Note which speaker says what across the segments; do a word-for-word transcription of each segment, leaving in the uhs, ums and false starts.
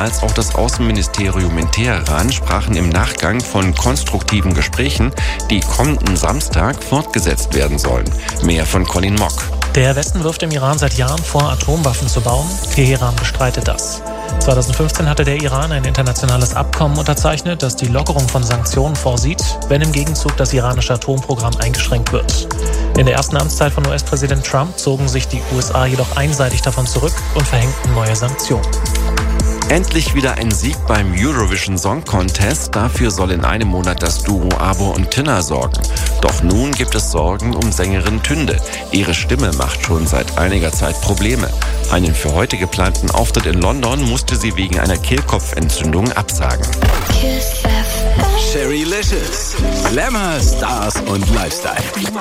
Speaker 1: als auch das Außenministerium in Teheran sprachen im Nachgang von konstruktiven Gesprächen, die kommenden Samstag fortgesetzt werden sollen. Mehr von Colin Mock.
Speaker 2: Der Westen wirft dem Iran seit Jahren vor, Atomwaffen zu bauen. Teheran bestreitet das. zweitausendfünfzehn hatte der Iran ein internationales Abkommen unterzeichnet, das die Lockerung von Sanktionen vorsieht, wenn im Gegenzug das iranische Atomprogramm eingeschränkt wird. In der ersten Amtszeit von U S-Präsident Trump zogen sich die U S A jedoch einseitig davon zurück und verhängten neue Sanktionen.
Speaker 1: Endlich wieder ein Sieg beim Eurovision Song Contest. Dafür soll in einem Monat das Duo Abo und Tinna sorgen. Doch nun gibt es Sorgen um Sängerin Tünde. Ihre Stimme macht schon seit einiger Zeit Probleme. Einen für heute geplanten Auftritt in London musste sie wegen einer Kehlkopfentzündung absagen.
Speaker 3: Sherrylicious. Glamour, Stars und Lifestyle.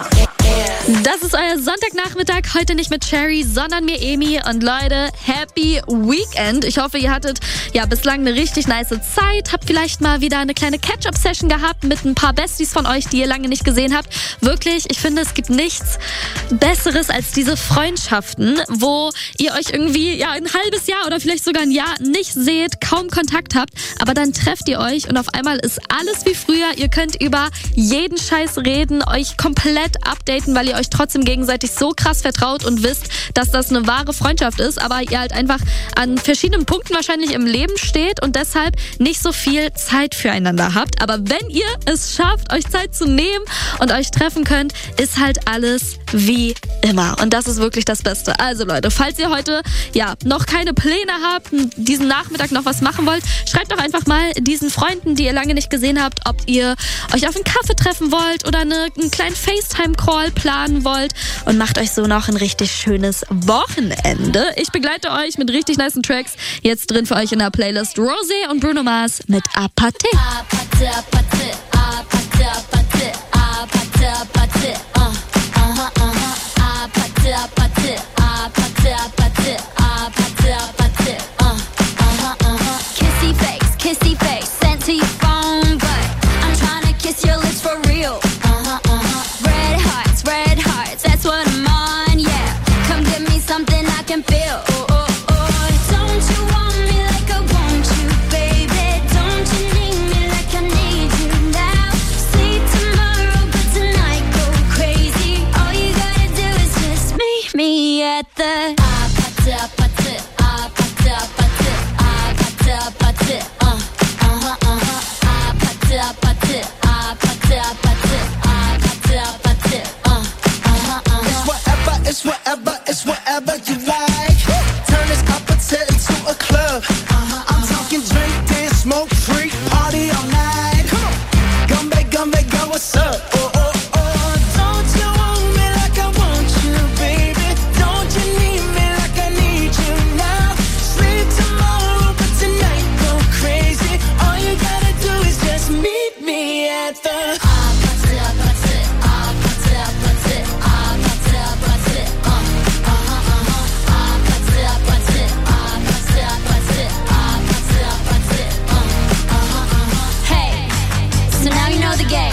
Speaker 4: Das ist euer Sonntagnachmittag, heute nicht mit Cherry, sondern mir Emi. Und Leute, Happy Weekend. Ich hoffe, ihr hattet ja bislang eine richtig nice Zeit. Habt vielleicht mal wieder eine kleine Catch-up-Session gehabt mit ein paar Besties von euch, die ihr lange nicht gesehen habt. Wirklich, ich finde, es gibt nichts Besseres als diese Freundschaften, wo ihr euch irgendwie ja ein halbes Jahr oder vielleicht sogar ein Jahr nicht seht, kaum Kontakt habt. Aber dann trefft ihr euch und auf einmal ist alles wie früher. Ihr könnt über jeden Scheiß reden, euch komplett updaten, weil ihr euch trotzdem gegenseitig so krass vertraut und wisst, dass das eine wahre Freundschaft ist, aber ihr halt einfach an verschiedenen Punkten wahrscheinlich im Leben steht und deshalb nicht so viel Zeit füreinander habt. Aber wenn ihr es schafft, euch Zeit zu nehmen und euch treffen könnt, ist halt alles wie immer. Und das ist wirklich das Beste. Also Leute, falls ihr heute ja noch keine Pläne habt, diesen Nachmittag noch was machen wollt, schreibt doch einfach mal diesen Freunden, die ihr lange nicht gesehen habt, ob ihr euch auf einen Kaffee treffen wollt oder eine, einen kleinen FaceTime-Call planen wollt und macht euch so noch ein richtig schönes Wochenende. Ich begleite euch mit richtig nicen Tracks. Jetzt drin für euch in der Playlist Rosé und Bruno Mars mit Apathy. Apathy, Apathy, Apathy, Apathy, Apathy, Apathy, uh, uh-huh, uh-huh. Apathy, Apathy, Apathy, Apathy, Apathy, Apathy, uh, uh-huh, uh-huh. Kissy face, kissy face, sent to your phone, but I'm trying to kiss your lips for real. Uh-huh, uh-huh. Red hearts, red hearts, that's what I'm on, yeah. Come give me something I can feel. Oh, oh, oh. Don't you want me like I want you, baby? Don't you need me like I need you now? Sleep tomorrow, but tonight go crazy. All you gotta do is just meet me at the Apathy, Apathy, Apathy, Apathy, Apathy, Apathy, uh, uh-huh, uh-huh. Apathy, Apathy, Apathy, Apathy, Apathy, Apathy, uh, uh-huh, uh-huh.
Speaker 5: It's whatever, it's whatever, it's whatever you like. Turn this appetite into a club. Uh-huh, I'm talking drink, dance, smoke, freak, party all night. Come on, Gumbe, Gumbe, go, what's up? Oh, oh, oh, don't you want me like I want you, baby? Don't you need me like I need you now? Sleep tomorrow, but tonight go crazy. All you gotta do is just meet me at the Apathy, Apathy, Apathy, Apathy, Apathy, Apathy, uh, uh-huh, uh-huh. Apathy, Apathy, Apathy, Apathy, Apathy, Apathy, uh, uh-huh, uh-huh. Hey, so now you know the game.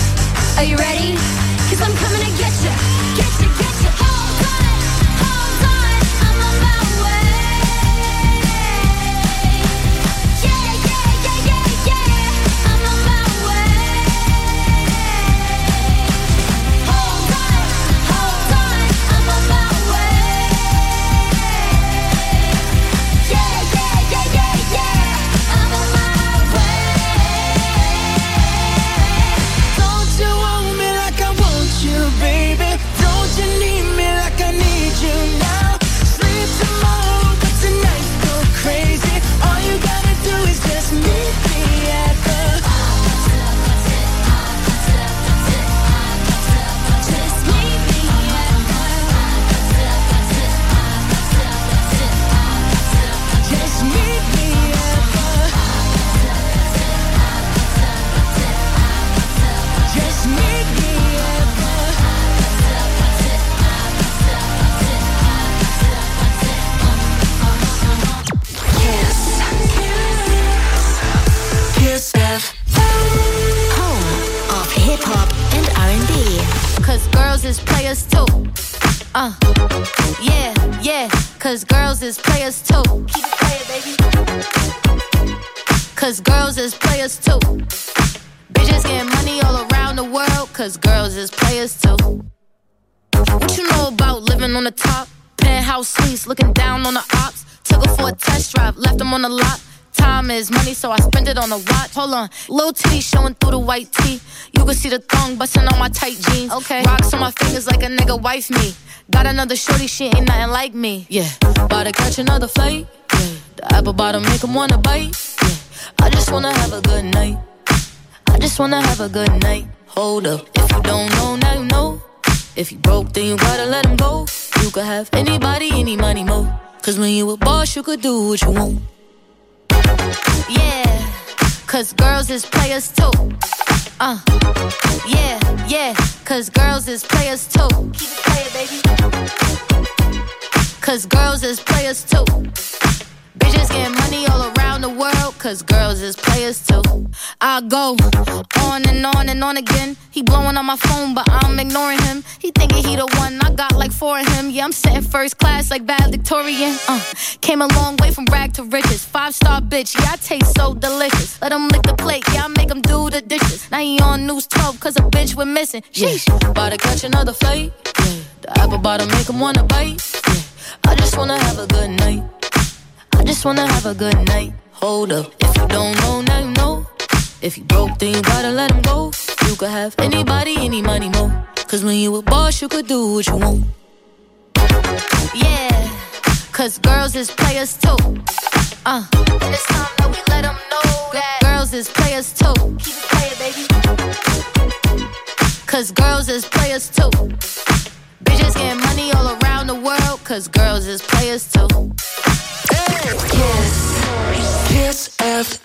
Speaker 5: Are you ready? 'Cause I'm coming to get you, get you, get you. Hold on, hold on, I'm on my way. Yeah, yeah, yeah, yeah, yeah, I'm on my way. Hold on, hold on, I'm on my way. Yeah, yeah, yeah, yeah, yeah, I'm on my way. Don't you want me like I want you, baby? Don't you need me like I need you now? Sleep tomorrow, but tonight go crazy. All you gotta do is just meet me at the Just meet me at the Just meet me at the Just meet me at the Kiss. Kiss F M. Home of hip hop and R and B. 'Cause girls is players too. Uh, yeah, yeah. 'Cause girls is players too. Keep it playing, baby.
Speaker 6: cause girls is players too. Bitches getting money all around the world, cause girls is players too. What you know about living on the top? Penthouse suites, looking down on the ops. Took her for a test drive, left them on the lot. Time is money, so I spend it on a watch. Hold on, little titty showing through the white tee. You can see the thong busting on my tight jeans. Okay, rocks on my fingers like a nigga wife me. Got another shorty, she ain't nothing like me. Yeah, about to catch another flight. Yeah, the apple bottom make him wanna bite. Yeah, I just wanna have a good night. I just wanna have a good night. Hold up, if you don't know, now you know. If you broke, then you gotta let him go. You could have anybody, any money, mo. Cause when you a boss, you could do what you want. Yeah, cause girls is players too. Uh, yeah, yeah, cause girls is players too. Keep it playing, baby. Cause girls is players too. Bitches getting money all around the world, cause girls is players too. I go on and on and on again. He blowing on my phone, but I'm ignoring him. He thinking he the one, I got like four of him. Yeah, I'm sitting first class like valedictorian. Uh, came a long way from rag to riches. Five star bitch, yeah, I taste so delicious. Let him lick the plate, yeah, I make him do the dishes. Now he on news twelve, cause a bitch went missing. Sheesh, yeah. About to catch another flight. Yeah. The apple bottom make him wanna bite. Yeah. I just wanna have a good night. I just wanna have a good night. Hold up, if you don't know, now you know. If you broke, then you gotta let him go. You could have anybody, any money, mo. Cause when you a boss, you could do what you want. Yeah, cause girls is players too. Uh, and it's time that we let them know that girls is players too. Keep it playing, baby. Cause girls is players too. Bitches getting money all around the world, cause girls is players too.
Speaker 7: Kiss, Kiss F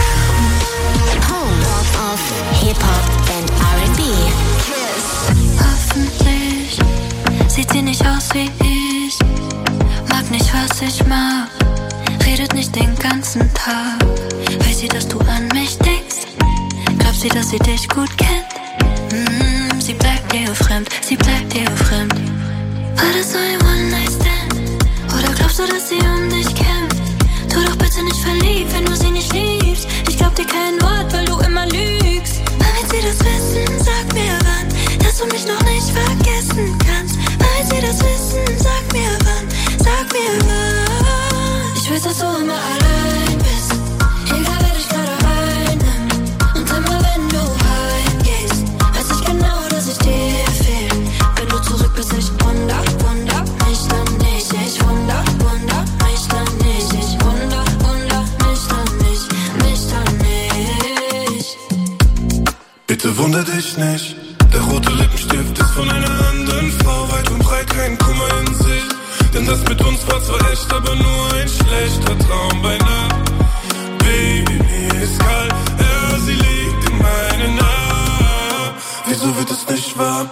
Speaker 7: M, home of Hip-Hop and R and B. Kiss.
Speaker 8: Hoffentlich sieht sie nicht aus wie ich, mag nicht, was ich mag, redet nicht den ganzen Tag. Weiß sie, dass du an mich denkst? Glaubt sie, dass sie dich gut kennt? Mm, sie bleibt dir fremd, sie bleibt dir fremd. War das so ein One-Night-Stand? Oder glaubst du, dass sie um dich kämpft? Tu doch bitte nicht verliebt, wenn du sie nicht liebst. Ich glaub dir kein Wort, weil du immer lügst. Wann wird sie das wissen? Sag mir wann, dass du mich noch nicht vergessen kannst. Wann wird sie das wissen? Sag mir wann, sag mir wann. Ich weiß, dass du immer allein bist, egal wer dich gerade einnimmt. Und immer wenn du heimgehst, weiß ich genau, dass ich dir fehl. Wenn du zurück bist, ich wunder, wunder mich dann nicht. Ich wunder, wunder mich dann nicht. Ich wunder, wunder mich dann nicht, mich dann nicht.
Speaker 9: Bitte wunder dich nicht, der rote Lippenstift ist von einer anderen Frau. Weit und breit kein Kummer in sich, denn das mit uns war zwar echt, aber nur ein schlechter Traum bei Nacht. Baby, mir ist kalt, ja, sie liegt in meinen Armen. Wieso wird es nicht wahr?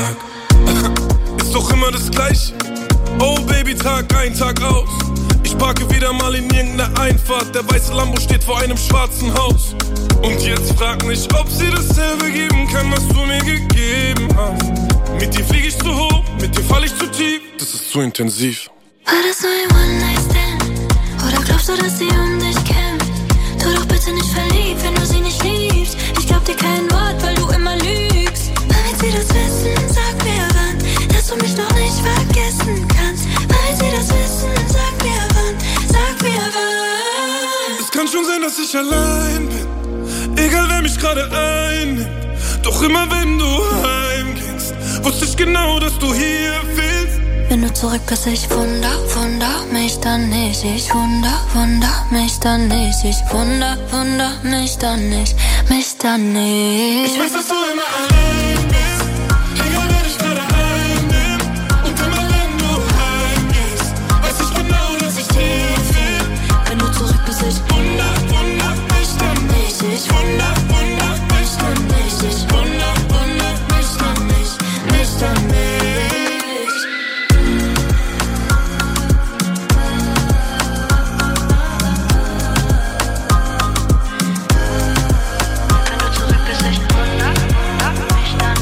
Speaker 9: Fuck. Ist doch immer das Gleiche. Oh Baby, Tag ein, Tag aus. Ich parke wieder mal in irgendeiner Einfahrt. Der weiße Lambo steht vor einem schwarzen Haus. Und jetzt frag mich, ob sie dasselbe geben kann, was du mir gegeben hast. Mit dir flieg ich zu hoch, mit dir fall ich zu tief. Das ist zu intensiv.
Speaker 8: War das so ein One-Night-Stand? Oder glaubst du, dass sie um dich kämpft? Tu doch bitte nicht verliebt, wenn du sie nicht liebst. Ich glaub dir kein Wort, weil du immer lügst. Wann wird sie das wissen? Sag mir wann, dass du mich noch nicht vergessen kannst. Wann wird sie das wissen? Sag mir wann, sag mir wann.
Speaker 9: Es kann schon sein, dass ich allein bin, egal wer mich gerade einnimmt. Doch immer wenn du heimgingst, wusste ich genau, dass du hier fehlst.
Speaker 8: Wenn du zurück bist, ich wunder, wunder mich dann nicht. Ich wunder, wunder mich dann nicht. Ich wunder, wunder mich dann nicht, mich dann nicht.
Speaker 9: Ich weiß, dass du immer allein bist, egal wer dich gerade einnimmt. Und immer wenn du heimgehst, weiß ich genau, dass ich dir fehl.
Speaker 8: Wenn du zurück bist, ich
Speaker 9: wunder, wunder mich dann nicht. Ich wunder, wunder mich dann nicht. Ich wunder, wunder mich dann nicht, mich dann nicht.
Speaker 8: Wenn du zurück bist, ich wunder, wunder mich dann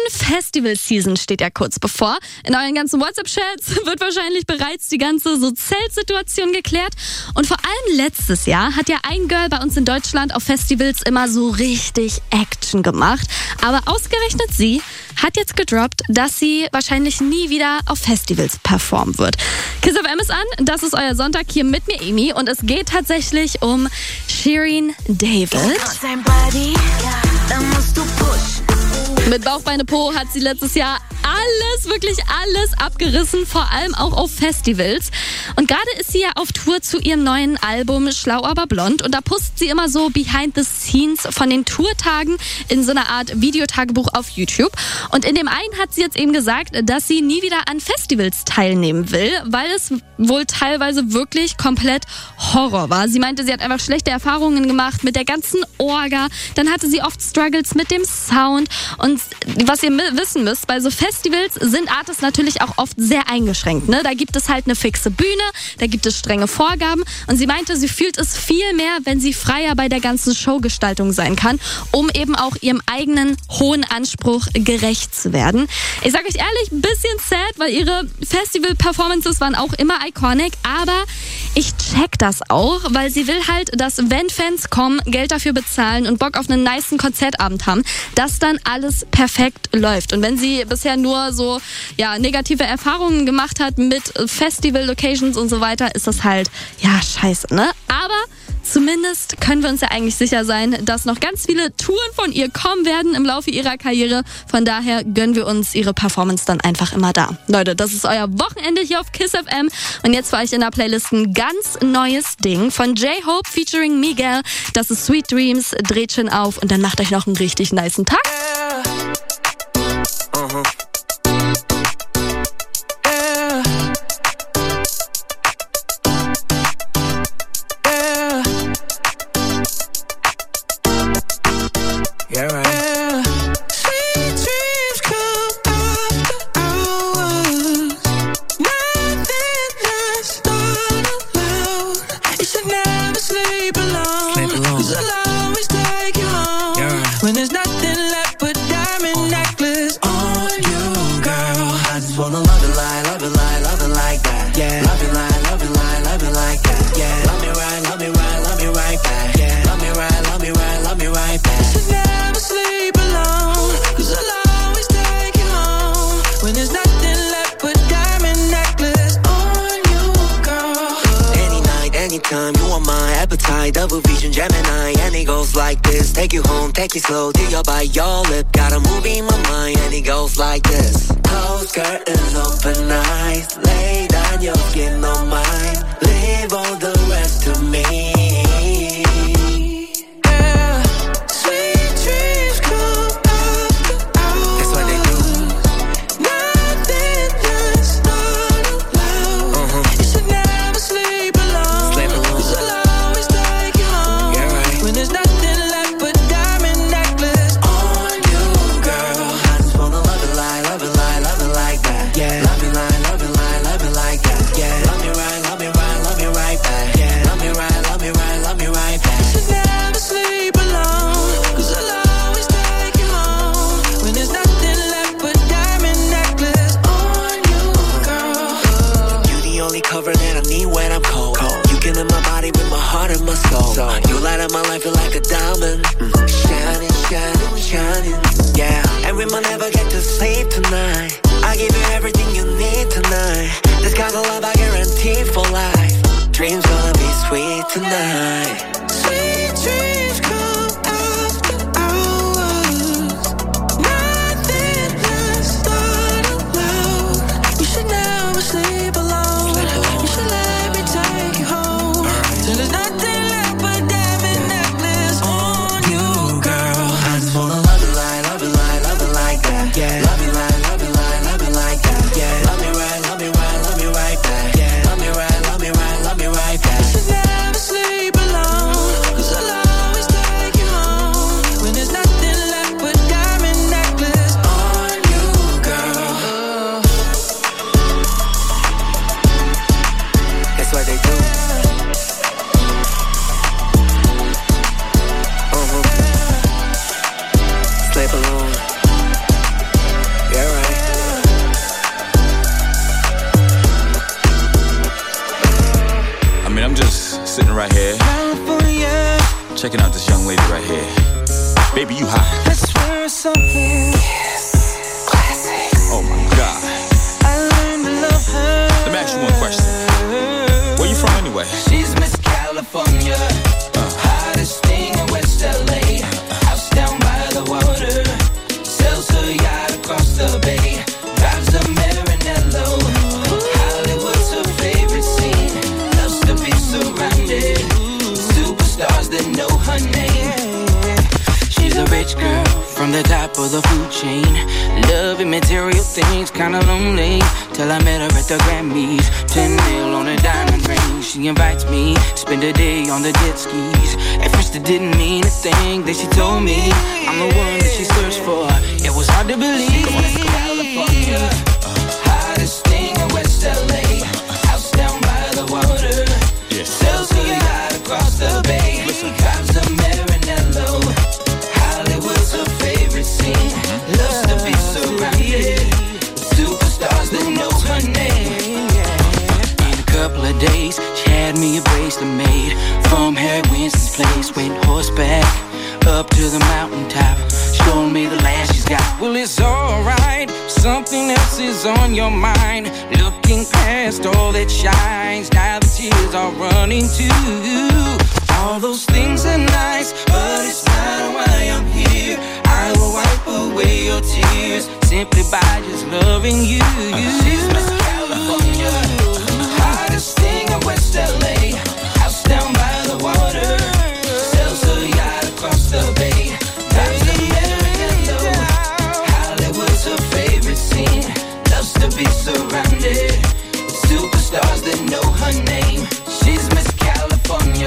Speaker 4: Festival-Season steht ja kurz bevor. In euren ganzen WhatsApp-Chats wird wahrscheinlich bereits die ganze so Zeltsituation geklärt. Und vor allem letztes Jahr hat ja ein Girl bei uns in Deutschland auf Festivals immer so richtig Action gemacht. Aber ausgerechnet sie hat jetzt gedroppt, dass sie wahrscheinlich nie wieder auf Festivals performen wird. Kiss F M ist an, das ist euer Sonntag hier mit mir, Emi. Und es geht tatsächlich um Shirin David. Mit Bauch, Beine, Po hat sie letztes Jahr alles, wirklich alles abgerissen, vor allem auch auf Festivals. Und gerade ist sie ja auf Tour zu ihrem neuen Album Schlau aber blond. Und da postet sie immer so Behind the Scenes von den Tourtagen in so einer Art Videotagebuch auf YouTube. Und in dem einen hat sie jetzt eben gesagt, dass sie nie wieder an Festivals teilnehmen will, weil es wohl teilweise wirklich komplett Horror war. Sie meinte, sie hat einfach schlechte Erfahrungen gemacht mit der ganzen Orga. Dann hatte sie oft Struggles mit dem Sound. Und was ihr wissen müsst, bei so Festivals sind Artists natürlich auch oft sehr eingeschränkt. Ne? Da gibt es halt eine fixe Bühne, da gibt es strenge Vorgaben. Und sie meinte, sie fühlt es viel mehr, wenn sie freier bei der ganzen Showgestaltung sein kann, um eben auch ihrem eigenen hohen Anspruch gerecht zu werden. Ich sage euch ehrlich, ein bisschen sad, weil ihre Festival-Performances waren auch immer iconic, aber ich check das auch, weil sie will halt, dass wenn Fans kommen, Geld dafür bezahlen und Bock auf einen nicen Konzertabend haben, dass dann alles perfekt läuft. Und wenn sie bisher nur so ja negative Erfahrungen gemacht hat mit Festival-Locations und so weiter, ist das halt ja scheiße, ne? Aber zumindest können wir uns ja eigentlich sicher sein, dass noch ganz viele Touren von ihr kommen werden im Laufe ihrer Karriere. Von daher gönnen wir uns ihre Performance dann einfach immer da. Leute, das ist euer Wochenende hier auf Kiss F M. Und jetzt für euch in der Playlist ein ganz neues Ding von J-Hope featuring Miguel. Das ist Sweet Dreams. Dreht schön auf und dann macht euch noch einen richtig nicen Tag.
Speaker 5: Uh-huh. Yeah, right. Yeah. Sweet dreams come after hours. Nothing lasts not alone. You should never sleep alone. Sleep alone. 'Cause I'll always take you home. Yeah, right. When there's nothing left but diamond necklace on you, girl. I just wanna love it like, love it like, love it like that. Yeah. Love it like, love it like, love it like that. Yeah. Love me right, love me right, love me right back. Yeah. Love me right, love me right, love me right back. Sleep alone, 'cause I'll always take you home. When there's nothing left but diamond necklace on you, girl. Any night, anytime, you are my appetite. Double vision, Gemini, and it goes like this. Take you home, take it slow, till you're by your lip. Got a movie in my mind, and it goes like this. Close curtains, open eyes. Lay down your skin on mine. Leave all the rest to me. You light up my life, feel like a diamond. Mm. Shining, shining, shining. Yeah. And we might never get to sleep tonight. I give you everything you need tonight. This kind of love I guarantee for life. Dreams gonna be sweet tonight. Sweet dreams come after hours. Nothing lasts not alone. You should never sleep alone. Sleep alone. You should let me take you home. Right. Till there's nothing. Yeah. Love me right, love me right, love me like that. Yeah. Love me right, love me right, love me right back. Yeah. Love me right, love me right, love me right back. You should never sleep alone, 'cause I'll always take you home. When there's nothing left but diamond necklace on you, girl. That's what they do. Uh-huh. Sleep alone.
Speaker 10: right here.
Speaker 5: California.
Speaker 10: Checking out this young lady right here. Baby, you hot.
Speaker 5: I swear it's something. Yes. Classic.
Speaker 10: Oh my God.
Speaker 5: I learned to love her.
Speaker 10: Let me ask you one question. Where you from anyway?
Speaker 5: She's Miss California. Uh. Hottest thing in West L A. House down by the water. Sells her yacht across the bay. Drives a Maranello. Hollywood's her favorite scene. Loves to be surrounded. Superstars that know her name. She's a rich girl from the top of the food chain. Loving material things, kinda lonely. Till I met her at the Grammys. Ten mil on a diamond ring. She invites me, spend a day on the jet skis. At first it didn't mean a thing. Then she told me I'm the one that she searched for. It was hard to believe. California, hottest thing in West L A. House down by the water. Sells her yacht across the bay. Drives a Maranello. Hollywood's her favorite scene. Loves to be surrounded. Superstars that know her name. In a couple of days, she had me a bracelet made from Harry Winston's place. Went horseback up to the mountaintop. Showed me the land she's got. Well, it's alright. Something else is on your mind. Looking past all that shines. Now the tears are running too. All those things are nice, but it's not why I'm here. I will wipe away your tears simply by just loving you. She's Miss California, hottest thing in West L A. House down by the water, sells her yacht across the bay. Drives a Maranello. Hollywood's her favorite scene. Loves to be surrounded with superstars that know her name. She's Miss California.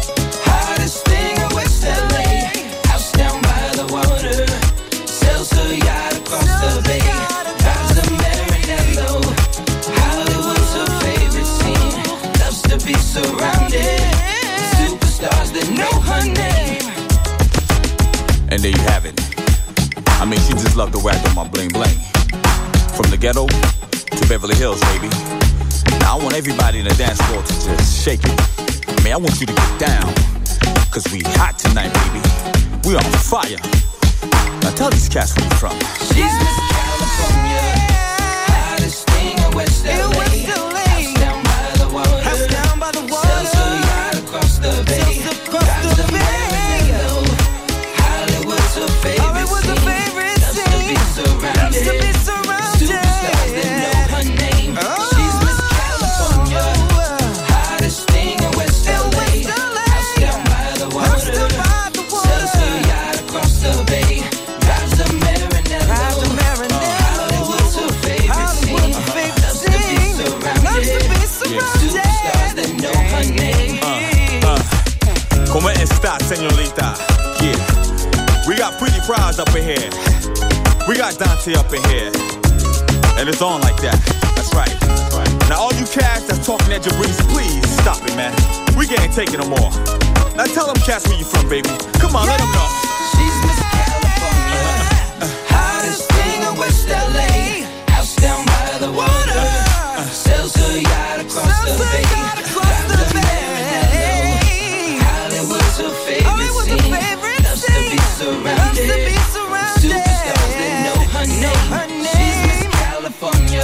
Speaker 5: Hottest thing in West L A. House down by the water. Sells her yacht across the bay. Drives a Maranello. Hollywood's her favorite scene. Loves to be surrounded with superstars that know her name.
Speaker 10: And there you have it. I mean, she just loved the way I do my bling bling. From the ghetto to Beverly Hills, baby. Now I want everybody in the dance floor to just shake it. I mean, I want you to get down. Cause we hot tonight, baby. We on fire. Now tell these cats where you from.
Speaker 5: She's Miss California. Hottest thing in West L A. House down by the water. House down by the water. Sells her yacht across the bay. Drives a Maranello. Hollywood's her favorite scene. Loves to be surrounded. Superstars that know her name. She's Miss California. Hottest thing in West L A. House down by the water. Sells her yacht across the bay. Drives a Maranello. Hollywood's her favorite scene. Loves to be surrounded. Superstars that know her name.
Speaker 10: Uh, uh. ¿Cómo está, señorita? Yeah. We got Pretty Prize up in here. We got Dante up in here. And it's on like that. That's right. That's right. Now all you cats that's talking at Jabrizi, please stop it, man. We can't take it no more. Now tell them cats where you from, baby. Come on, yeah. Let them know.
Speaker 5: She's Miss California. Uh, hottest thing in West L A. House down by the water. Uh, sells her yacht across the bay. Drives a Maranello. Hollywood's her favorite scene. Loves to be surrounded. Superstars that know her name. She's Miss California.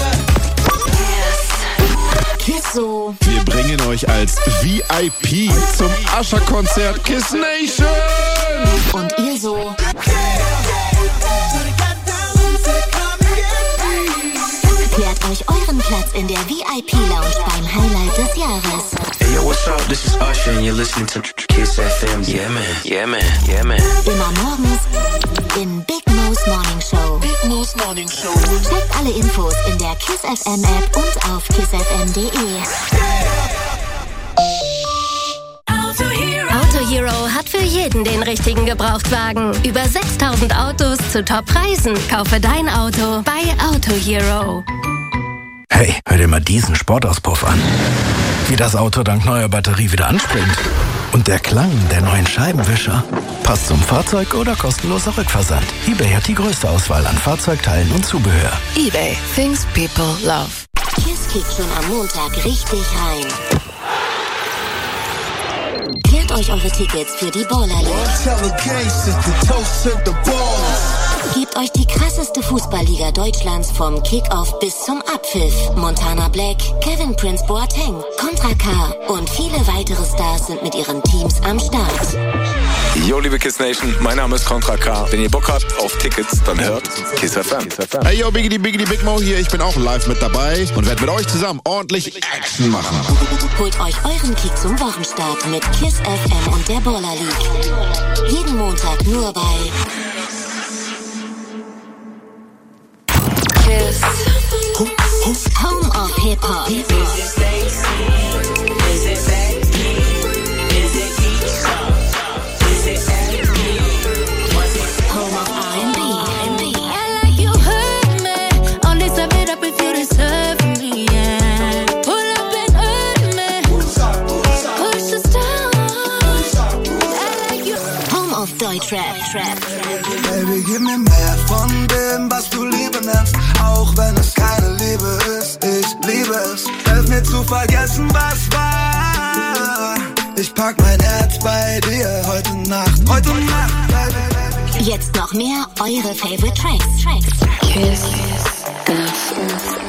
Speaker 7: Kisso.
Speaker 11: Wir bringen euch als V I P zum Ascher-Konzert Kiss Nation.
Speaker 7: Und ihr so. Klärt euch euren Platz in der V I P-Lounge beim Highlight des Jahres.
Speaker 12: Hey, yo, what's up? This is Usher and you're listening to Kiss F M. Yeah, man. Yeah, man. Yeah, man.
Speaker 7: Immer morgens in Big Mo's Morning Show.
Speaker 12: Big Mo's Morning Show.
Speaker 7: Checkt alle Infos in der Kiss F M App und auf kiss f m punkt d e.
Speaker 6: Auto Hero. Auto Hero hat für jeden den richtigen Gebrauchtwagen. Über sechstausend Autos zu Top-Preisen. Kaufe dein Auto bei Auto Hero.
Speaker 13: Hey, hör dir mal diesen Sportauspuff an. Wie das Auto dank neuer Batterie wieder anspringt. Und der Klang der neuen Scheibenwischer. Passt zum Fahrzeug oder kostenloser Rückversand. eBay hat die größte Auswahl an Fahrzeugteilen und Zubehör.
Speaker 6: eBay. Things people love.
Speaker 7: Kiss kickt schon am Montag richtig rein. euch eure Tickets für die Baller League. Gebt euch die krasseste Fußballliga Deutschlands vom Kick-Off bis zum Abpfiff. Montana Black, Kevin Prince Boateng, Contra K und viele weitere Stars sind mit ihren Teams am Start.
Speaker 14: Yo, liebe Kiss Nation, mein Name ist Contra K. Wenn ihr Bock habt auf Tickets, dann hört Kiss F M.
Speaker 11: Hey, yo, Biggity Biggity Big Mo hier. Ich bin auch live mit dabei und werde mit euch zusammen ordentlich Action machen.
Speaker 7: Holt euch euren Kick zum Wochenstart mit Kiss F M und der Baller League. Jeden Montag nur bei Kiss. Home of Hip Hop. Trap, Trap.
Speaker 5: Baby, gib mir mehr von dem, was du Liebe nennst, auch wenn es keine Liebe ist. Ich liebe es, helf mir zu vergessen, was war. Ich pack mein Herz bei dir heute Nacht, heute Nacht, baby.
Speaker 7: Jetzt noch mehr eure Favorite Tracks. Tracks. Kiss F M.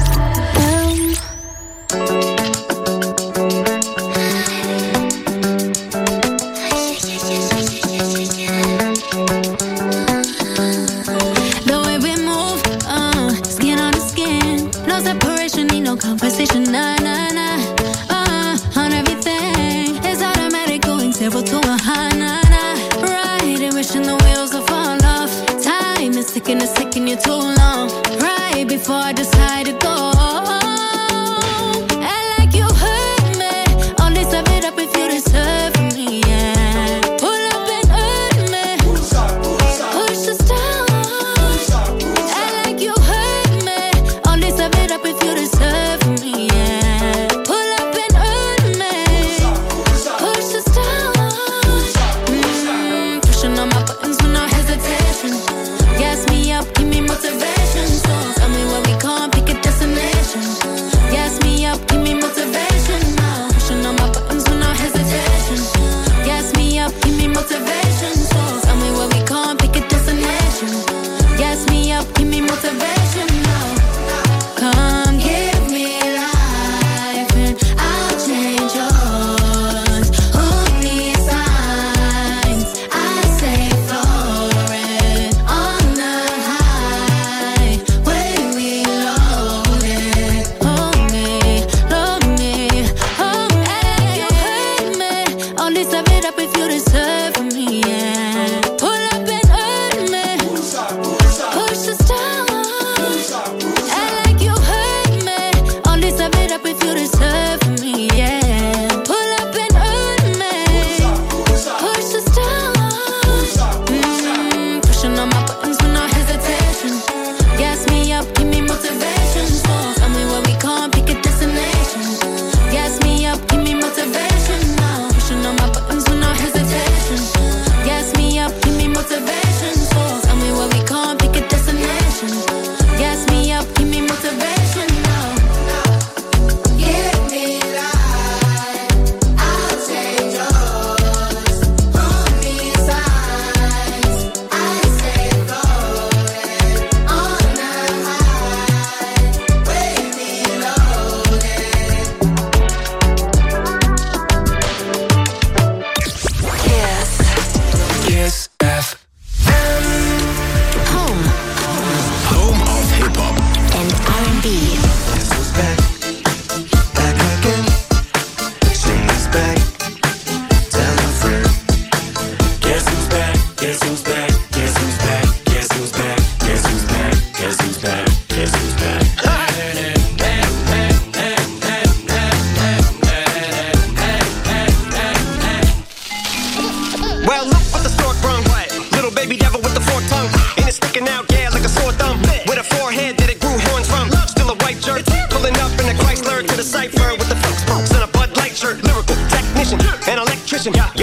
Speaker 8: Conversation, nah, nah, nah, uh, on everything. It's automatic, going zero to a high, nah, nah. Right, and wishing the wheels will fall off. Time is ticking, it's taking you too long. Right before I decide to go. Act like you hurt me. Only serve it up if you deserve me, yeah. Pull up and hurt me. Push the stars. Act like you hurt me. Only serve it up if you deserve me.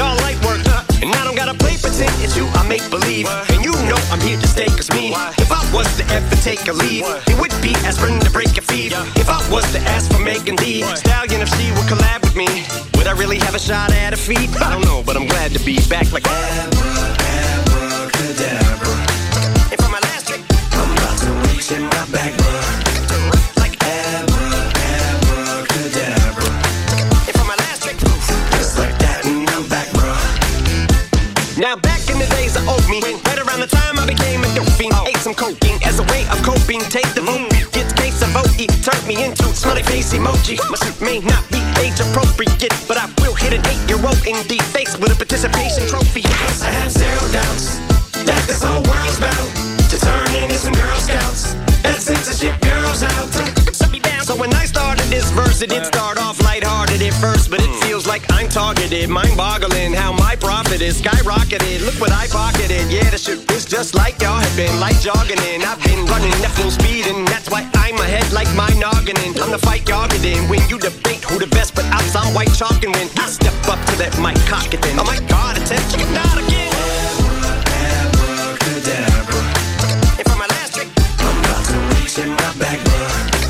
Speaker 5: Y'all like work, and I don't gotta play pretend. It's you I make believe, and you know I'm here to stay. Cause me, if I
Speaker 15: was to ever take a lead, it would be aspirin to break a feed. If I was to ask for Megan Thee Stallion, if she would collab with me, would I really have a shot at a feat? I don't know, but I'm glad to be back like abracadabra. And for my last trick, I'm about to reach in my back, bruh. Like abracadabra. And for my last trick, just like that, and I'm back, bruh. Now back in the days of old me, right around the time I became a dope fiend, ate some cocaine as a way of coping. Take the vote, get the case of O E, turned me into smiley face emoji. My suit may not be age appropriate, but I will hit an eight-year-old in the face with a participation trophy. Yes, I have zero doubts that this whole world's bound to turn into some Girl Scouts. That censorship girls out. So when I started this verse, it did start off lighthearted at first, but it feels like I'm targeted. Mind-boggling how my profit is skyrocketed. Look what I pocketed. Yeah, the shit is just like y'all have been, like jogging in. I've been running at full speed, and that's why I'm ahead like my noggin. I'm the fight y'all get in when you debate who the best, but I'm some white chalk, and when I step up to that mic, cock it then. Oh my God, attention, chicken out again. Abracadabra. And for my last trick, I'm about to reach in my back, bruh.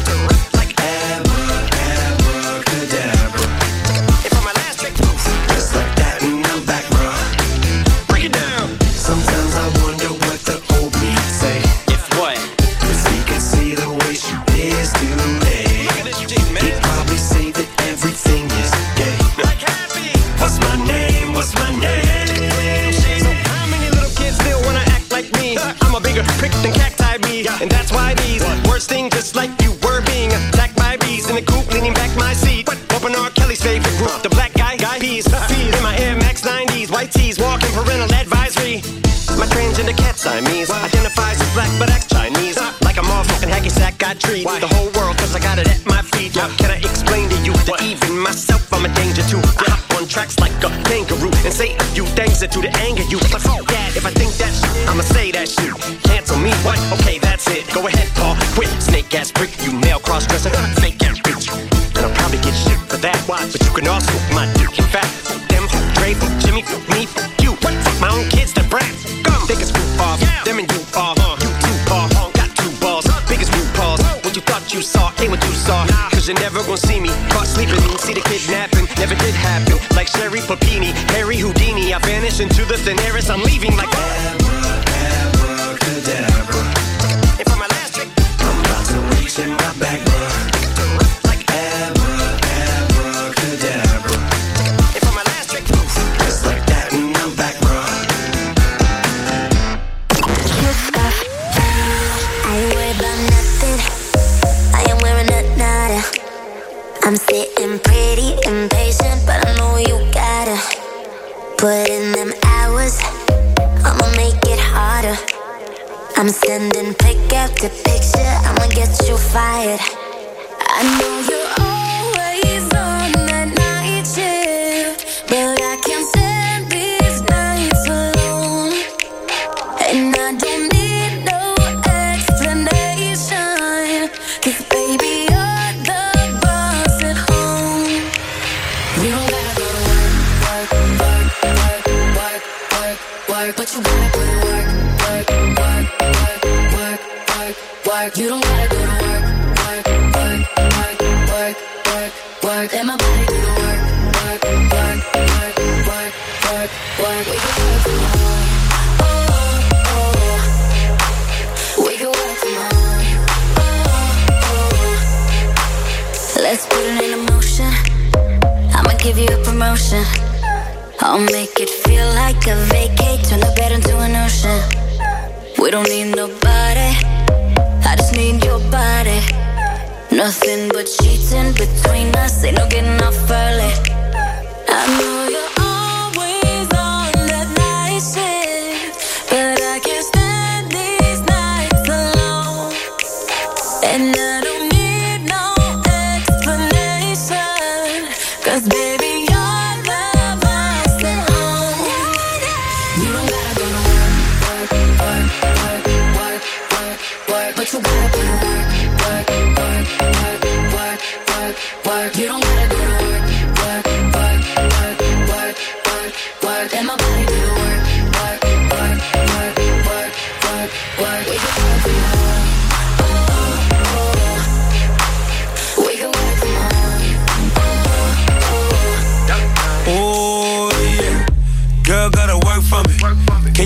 Speaker 15: And that's why these words sting just like you were being attacked by bees in the coop, leaning back my seat. Open R. Kelly's favorite group, the black guy, guy peas. Feed in my Air Max nineties, white tees, walking parental advisory. My transgender cat Siamese identifies as black but acts Chinese. Like a motherfucking hacky sack, I treat the whole world cause I got it at my feet. How can I explain to you that even myself I'm a danger to? I hop on tracks like a kangaroo and say a few things that to the anger you. But fuck that, if I think that shit, I'ma say that shit. Cancel me, what? Okay, that's it. Go ahead, Paul, quit. Snake ass prick, you male cross-dresser, fake ass bitch. And I'll probably get shit for that. But you can also my dick in fact. Them, Dre, Jimmy, me, you. What? Fuck my own kids, the brats. Come, they can screw off. Them and you are. You two paw, got two balls. Biggest blue paws. What you thought you saw ain't what you saw. Cause you're never gonna see me caught sleeping. See the kidnapping, never did happen. Like Sherry Papini, Harry Houdini. I vanish into the thin air as I'm leaving like abracadabra. And for my last trick, I'm about to reach in my back, bruh. Like abracadabra. And for my last trick, just like that, and I'm back, bruh.
Speaker 16: I ain't worried about nothing. I am wearing a nada. I'm sitting pretty impatient, but I know you gotta put in them hours. I'ma make it harder. I'm sending pick after picture, I'ma get you fired. I know you're always on that night shift, but I can't stand these nights alone. And I don't need no explanation, cause baby you're the boss at home. You don't gotta go to work, work, work, work, work, work, work, but you gotta put in work, work, work, work, work, work, work. You don't gotta go to work, work, work, work, work, work, work. Let my body do the work, work, work, work, work, work, work. We can work from home, oh, oh. We can work from home, oh, oh. Let's put it in motion. I'ma give you a promotion. I'll make it feel like a vacate, turn the bed into an ocean. We don't need nobody, I just need your body. Nothing but sheets in between us, ain't no getting off early. I know you're always on that night shift, but I can't stand these nights alone. And I don't need no explanation, cause baby you're the boss at home. You don't gotta go to work, work, work, work, work, work, but you gotta put in work, work, work, work, work, work, work. You don't gotta go to work, work, work, work, work, work, work. Let my body do the work, work, work, work, work, work, work. We can work from home.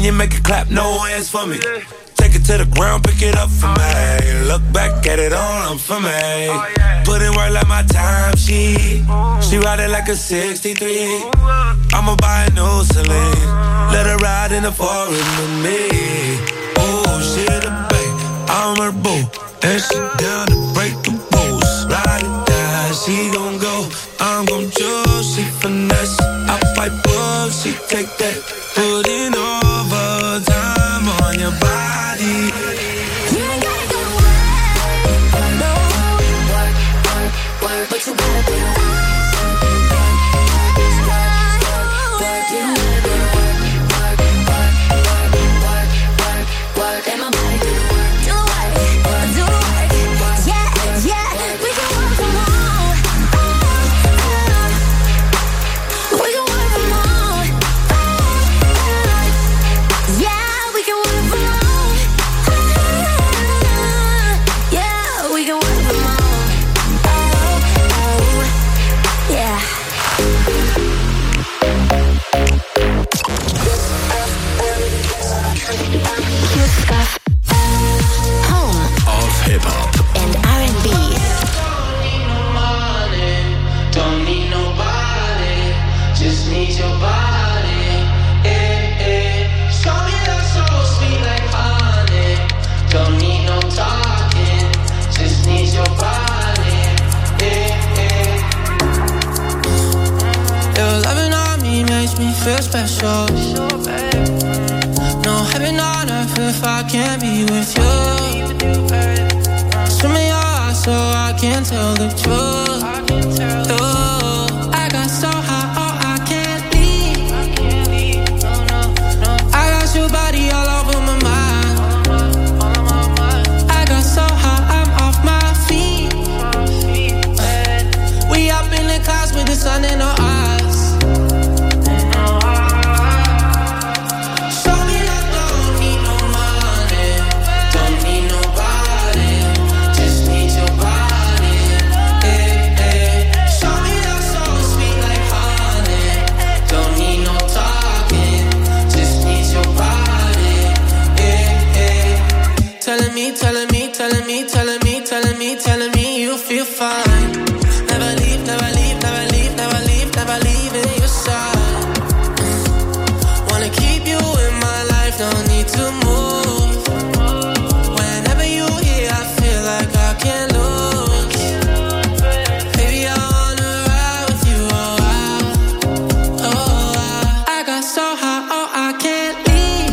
Speaker 17: you make it clap, no hands for me. Take it to the ground, pick it up for me. Look back at it all, I'm for me. Put in work like my time sheet. She ride it like a sixty-three. I'ma buy a new Celine. Let her ride in the foreign with me. Oh, she the babe, I'm her boo. And she down to break the rules. Ride it down, she gon' go. I'm gon' choose, she finesse. I fight up, she take that. Put in overtime on your body.
Speaker 16: You ain't gotta go to work, no. Work, work, work, but you gotta do it.
Speaker 18: Feel special. No heaven on earth if I can't be with you. Swim in your eyes so I can tell the truth. Oh, I got so high, oh, I can't leave. I got your body all over my mind. I got so high, I'm off my feet. We up in the clouds with the sun in our eyes. Telling me, telling me, telling me, telling me, telling me, telling me you feel fine. Never leave, never leave, never leave, never leave, never leave in your side. Wanna keep you in my life, don't need to move. Whenever you're here, I feel like I can't lose. Baby, I wanna ride with you, oh, I, oh, I, I got so high, oh, I can't leave.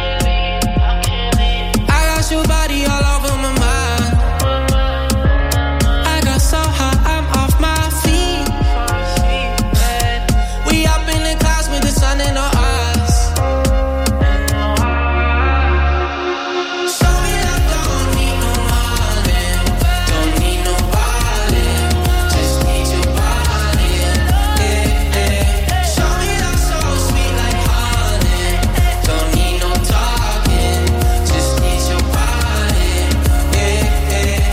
Speaker 18: I got your body all over my mind. I got so high, I'm off my feet. We up in the clouds with the sun in our eyes. Show me that don't need no money, don't need nobody, just need your body. Yeah, yeah. Show me that so sweet like honey, don't need no talking, just need your body. Yeah, yeah.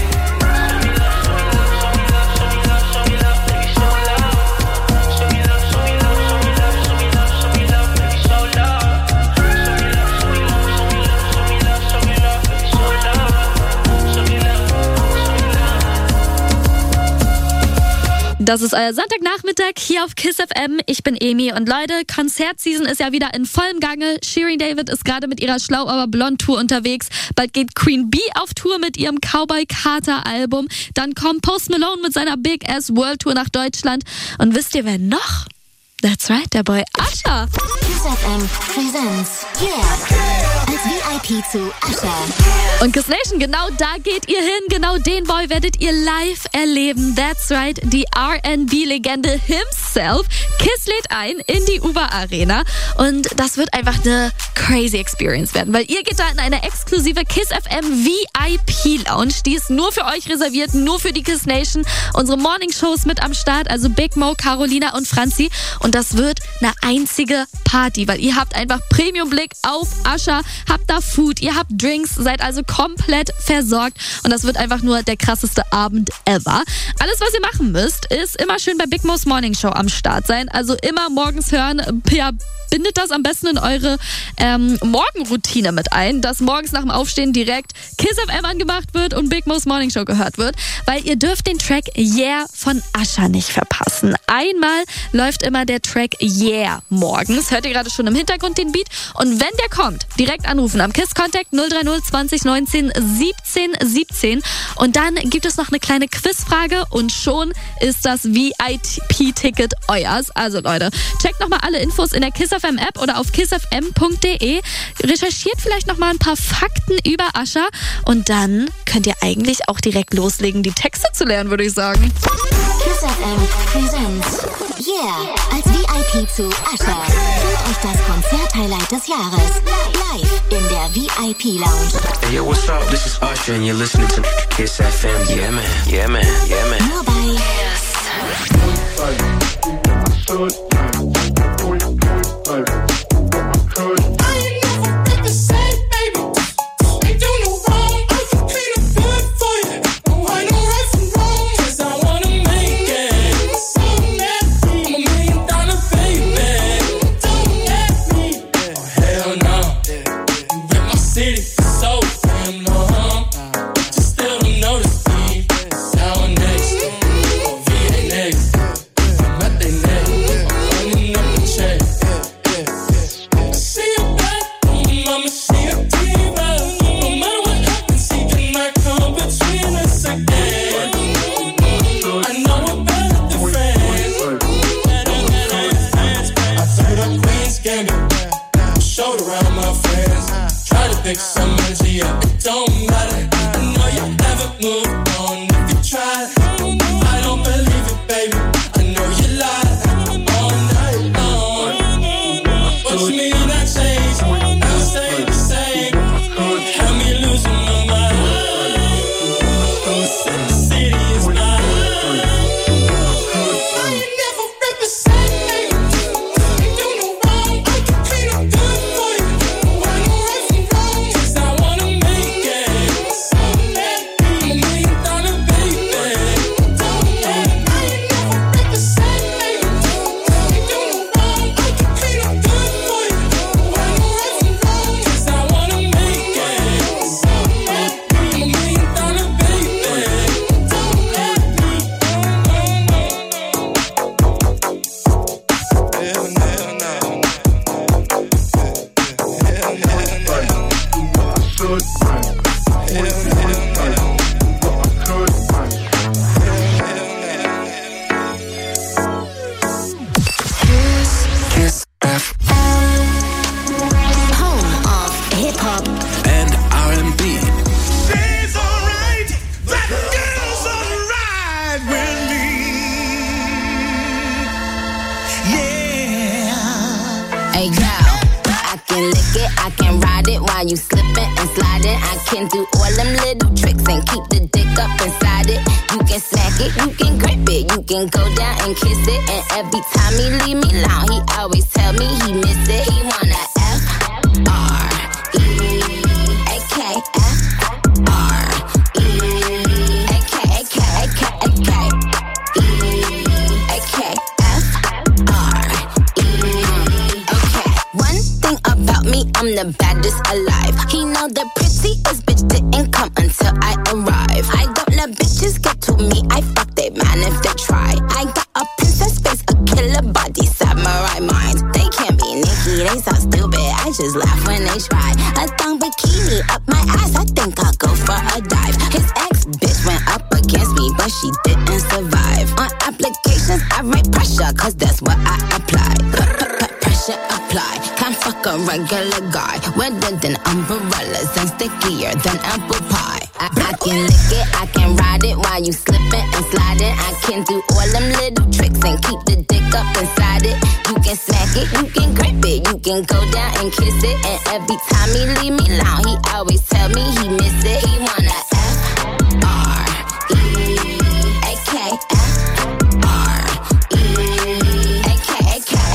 Speaker 4: Das ist euer Sonntagnachmittag hier auf KISS F M. Ich bin Emi und Leute, Konzertseason ist ja wieder in vollem Gange. Shirin David ist gerade mit ihrer Schlau aber blond Tour unterwegs. Bald geht Queen Bee auf Tour mit ihrem Cowboy Carter Album. Dann kommt Post Malone mit seiner Big Ass World Tour nach Deutschland. Und wisst ihr, wer noch? That's right, der Boy Usher.
Speaker 7: KISS F M Presents Yeah als V I P zu Usher.
Speaker 4: Und KISS Nation, genau da geht ihr hin. Genau den Boy werdet ihr live erleben. That's right, die R and B-Legende himself. KISS lädt ein in die Uber Arena. Und das wird einfach eine crazy Experience werden, weil ihr geht da in eine exklusive KISS F M V I P Lounge. Die ist nur für euch reserviert, nur für die KISS Nation. Unsere Morning Shows mit am Start, also Big Mo, Carolina und Franzi. Und und das wird eine einzige Party, weil ihr habt einfach Premium-Blick auf Usher, habt da Food, ihr habt Drinks, seid also komplett versorgt und das wird einfach nur der krasseste Abend ever. Alles, was ihr machen müsst, ist immer schön bei Big Mo's Morning Show am Start sein, also immer morgens hören, ja, bindet das am besten in eure ähm, Morgenroutine mit ein, dass morgens nach dem Aufstehen direkt Kiss F M angemacht wird und Big Mo's Morning Show gehört wird, weil ihr dürft den Track Yeah von Usher nicht verpassen. Einmal läuft immer der Track Yeah morgens, hört ihr gerade schon im Hintergrund den Beat und wenn der kommt, direkt anrufen am Kiss Contact null drei null zwanzig neunzehn siebzehn siebzehn und dann gibt es noch eine kleine Quizfrage und schon ist das V I P-Ticket euers. Also Leute, checkt nochmal alle Infos in der Kiss F M App oder auf kiss f m punkt d e. Recherchiert vielleicht noch mal ein paar Fakten über Usher und dann könnt ihr eigentlich auch direkt loslegen, die Texte zu lernen, würde ich sagen.
Speaker 7: Kiss F M presents Yeah als V I P zu Usher. Fühlt euch das Konzert-Highlight des Jahres live in der V I P Lounge.
Speaker 12: Hey, yo, what's up? This is Usher and you're listening to Kiss F M. Yeah, man. Yeah, man. Yeah, man.
Speaker 7: Nur bei
Speaker 19: regular guy, wetter than umbrellas and stickier than apple pie. I, I can lick it, I can ride it while you slipping and sliding. I can do all them little tricks and keep the dick up inside it. You can smack it, you can grip it, you can go down and kiss it. And every time he leave me alone, he always tell me he miss it. He wanna F R E A K F R E A K A K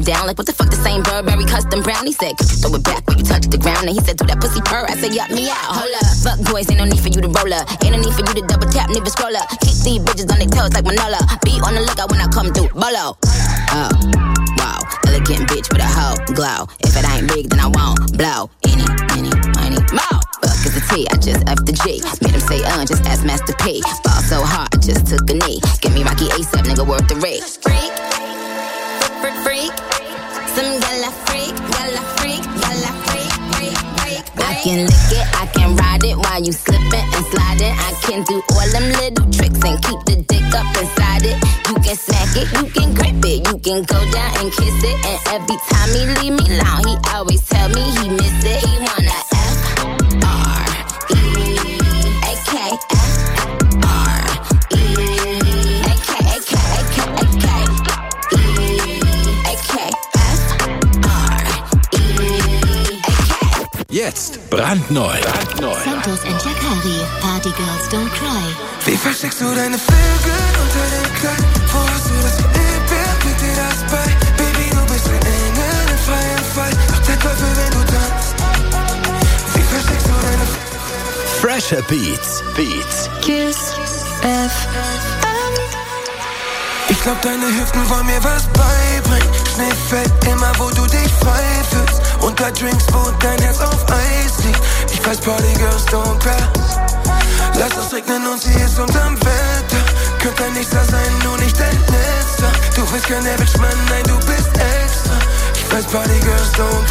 Speaker 19: him down like, what the fuck, the same Burberry custom brown? He said, could you throw it back when you touch the ground? And he said, do that pussy purr. I said, yup, me out. Hold up, fuck boys, ain't no need for you to roll up. Ain't no need for you to double tap, never scroll up. Keep these bitches on their toes like Manola. Be on the lookout when I come through. Bolo. Oh, wow. Elegant bitch with a hoe glow. If it ain't big, then I won't blow. Any, any, money, mo. Fuck is the T, I just F the G. Made him say, uh, just ask Master P. Ball so hard, I just took a knee. Give me Rocky ASAP, nigga, worth the rate. Freak, freak, freak. Some gala freak, gala freak, gala freak, freak, freak. I can lick it, I can ride it while you slipping and sliding. I can do all them little tricks and keep the dick up inside it. You can smack it, you can grip it, you can go down and kiss it. And every time he leave me alone, he always tell me he miss it. He wanna F R E A K F R E A K A K A K A K E A K F R E A K.
Speaker 3: Jetzt brandneu. brandneu.
Speaker 7: Santos and Jacari. Party Girls Don't Cry.
Speaker 5: Wie versteckst du deine Vögel unter dem Kleid? Wo hast du das geübt? Bringt dir das bei? Baby, du bist ein Engel im freien Fall. Doch der Teufel, wenn du tanzt. Wie versteckst du deine Vögel?
Speaker 3: Fresher Beats. Beats.
Speaker 16: Kiss F M.
Speaker 5: Ich glaub, deine Hüften wollen mir was beibringen. Schnee fällt immer, wo du dich frei fühlst. Unter Drinks, wo dein Herz auf Eis liegt. Ich weiß, Party Girls don't cry. Lass es regnen und sie ist unterm Wetter. Könnte ein Nächster sein, nur nicht dein Letzter. Du bist kein Average Mann, nein, du bist extra. Ich weiß, Party Girls don't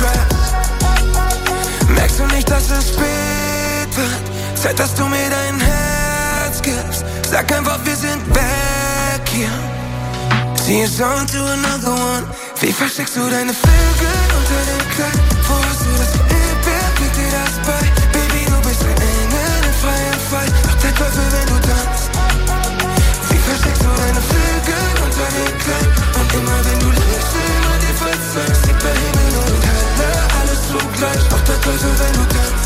Speaker 5: cry. Merkst du nicht, dass es spät wird? Zeit, dass du mir dein Herz gibst. Sag einfach, wir sind back hier. Sie ist on to another one. Wie versteckst du deine Vögel unter dem Kleid? Wo hast du das geübt? Wer bringt dir das bei? Baby, du bist ein Engel im freien Fall. Doch der Teufel, wenn du tanzt. Wie versteckst du deine Vögel unter dem Kleid? Und immer wenn du liegst, immer dir verzeihst. Sieht der Himmel und Hölle, alles zugleich. Doch der Teufel, wenn du tanzt.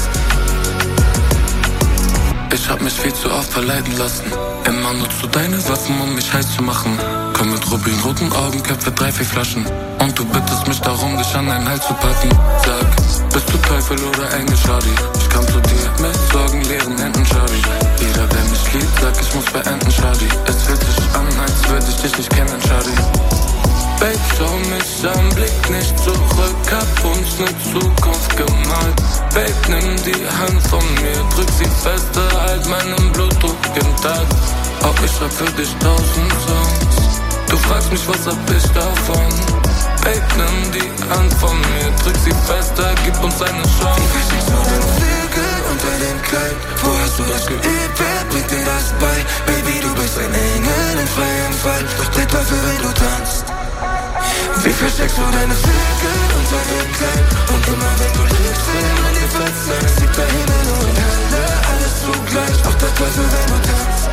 Speaker 20: Ich hab mich viel zu oft verleiten lassen. Immer nutzt du deine Waffen, um mich heiß zu machen. Komm mit rubinroten Augen, Köpfe, drei, vier Flaschen. Und du bittest mich darum, dich an deinen Hals zu packen. Sag, bist du Teufel oder Engel, Shawty? Ich komm zu dir mit Sorgen, leeren Händen, Shawty. Jeder, der mich liebt, sagt, ich muss beenden, Shawty. Es fühlt sich an, als würde ich dich nicht kennen, Shawty. Babe, schau mich an, blick nicht zurück, hab uns ne Zukunft gemalt. Babe, nimm die Hand von mir, drück sie fester, halt meinen Blutdruck im Tag. Auch ich schreib für dich tausend Songs. Du fragst mich, was hab ich davon? Babe, nimm die Hand von mir, drück sie fester, gib uns eine Chance.
Speaker 5: Wie versteckst du deine Flügel unter dem Kleid? Wo hast du das geübt? Wer bringt dir das bei? Baby, du bist ein Engel im freien Fall. Doch der Teufel, wenn du tanzt. Wie versteckst du deine Flügel unter dem Kleid? Und immer wenn du liegst, will man dir verzeihen. Sieht der Himmel und Hölle, alles zugleich. Doch der Teufel, wenn du tanzt.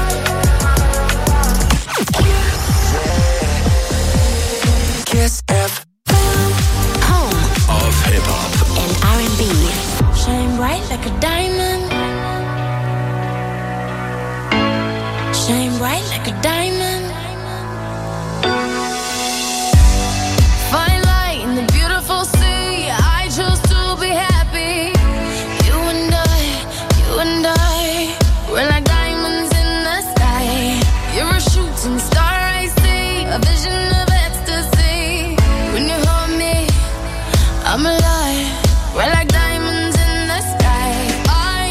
Speaker 16: Kiss F M.
Speaker 3: Home of Hip Hop
Speaker 7: and R and B.
Speaker 8: Shine bright like a diamond. Shine bright like a diamond. Fine light in the beautiful sea. I chose to be happy. You and I, you and I, we're like diamonds in the sky. You're a shooting star, I see, a vision of ecstasy. When you hold me, I'm alive. We're like diamonds in the sky. I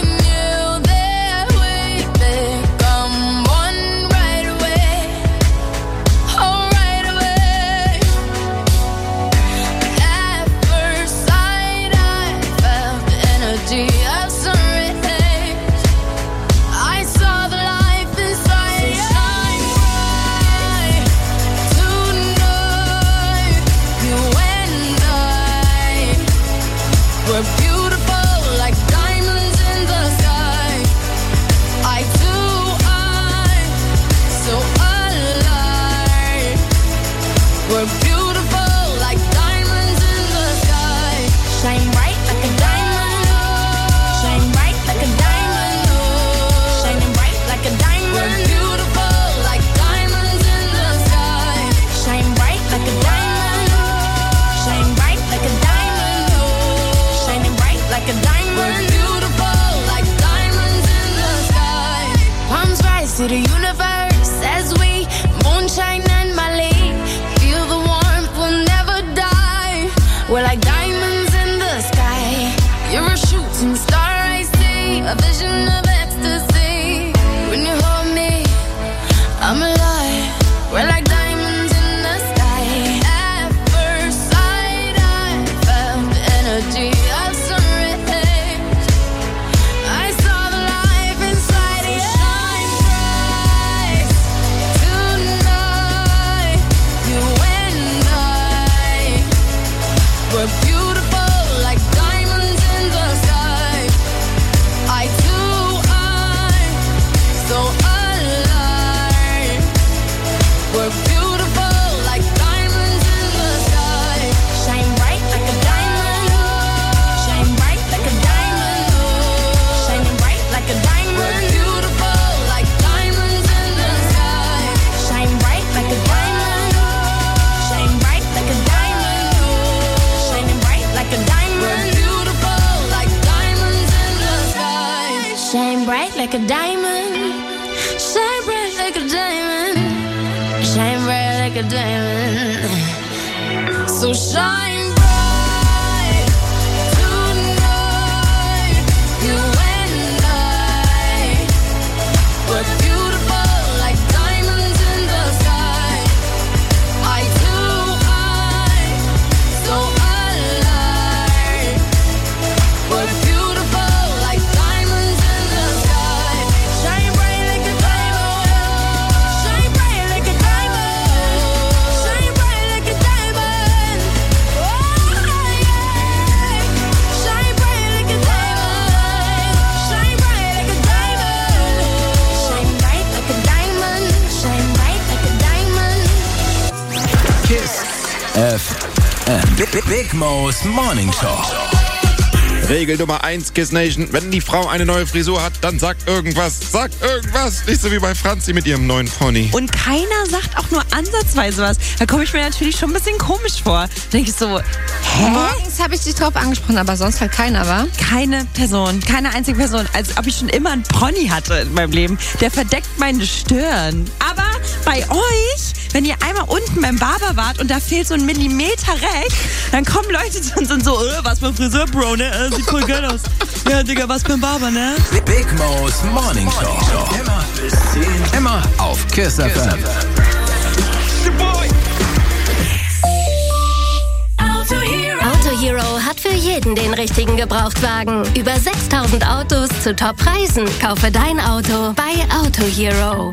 Speaker 8: to the universe as we moonshine and Mali. Feel the warmth, we'll never die. We're like diamonds in the sky. You're a shooting star, I see. A vision of ecstasy. When you hold me, I'm alive. We're like diamonds in the sky. At first sight, I felt the energy of sun rays. I saw the life inside you. Shine bright tonight. You and I were beautiful like diamonds in the sky. I too, I'm so alive. We're beautiful like diamonds in the sky. Shine bright like a diamond. Shine bright like a diamond. Shining bright like a diamond. We're beautiful like diamonds in the sky. Shine bright like a diamond. Shine bright like a diamond. Shining bright like a diamond. We're beautiful like diamonds in the sky. Shine bright like a diamond. Shine bright like a diamond. Shine bright like a diamond. So shine bright tonight. You and I were beautiful like diamonds in the sky. I too, I'm so alive. We're beautiful like diamonds in the sky. Shine bright like a diamond. Shine bright like a diamond. Shine bright like a diamond. Oh yeah. Shine bright like a diamond. Shine bright like a diamond. Shine bright like a diamond. Shine bright like a diamond.
Speaker 3: Kiss F M. Big, Big Mo's Morning Show.
Speaker 11: Regel Nummer eins, Kiss Nation. Wenn die Frau eine neue Frisur hat, dann sag irgendwas. Sag irgendwas. Nicht so wie bei Franzi mit ihrem neuen Pony.
Speaker 21: Und keiner sagt auch nur ansatzweise was. Da komme ich mir natürlich schon ein bisschen komisch vor. Da denke ich so, hä?
Speaker 22: Morgens habe ich dich drauf angesprochen, aber sonst halt keiner, wa?
Speaker 21: Keine Person, keine einzige Person. Als ob ich schon immer einen Pony hatte in meinem Leben. Der verdeckt meine Stirn. Aber bei euch, wenn ihr einmal unten beim Barber wart und da fehlt so ein Millimeter rechts, dann kommen Leute zu uns und so, äh, was beim Friseur, Bro, ne? Äh, sieht voll geil aus. Ja, Digga, was beim Barber, ne?
Speaker 3: Big Mo's Morning Show. Immer bis zehn. Immer auf Kiss F M.
Speaker 6: Auto Hero hat für jeden den richtigen Gebrauchtwagen. Über sechstausend Autos zu Top-Preisen. Kaufe dein Auto bei Auto Hero.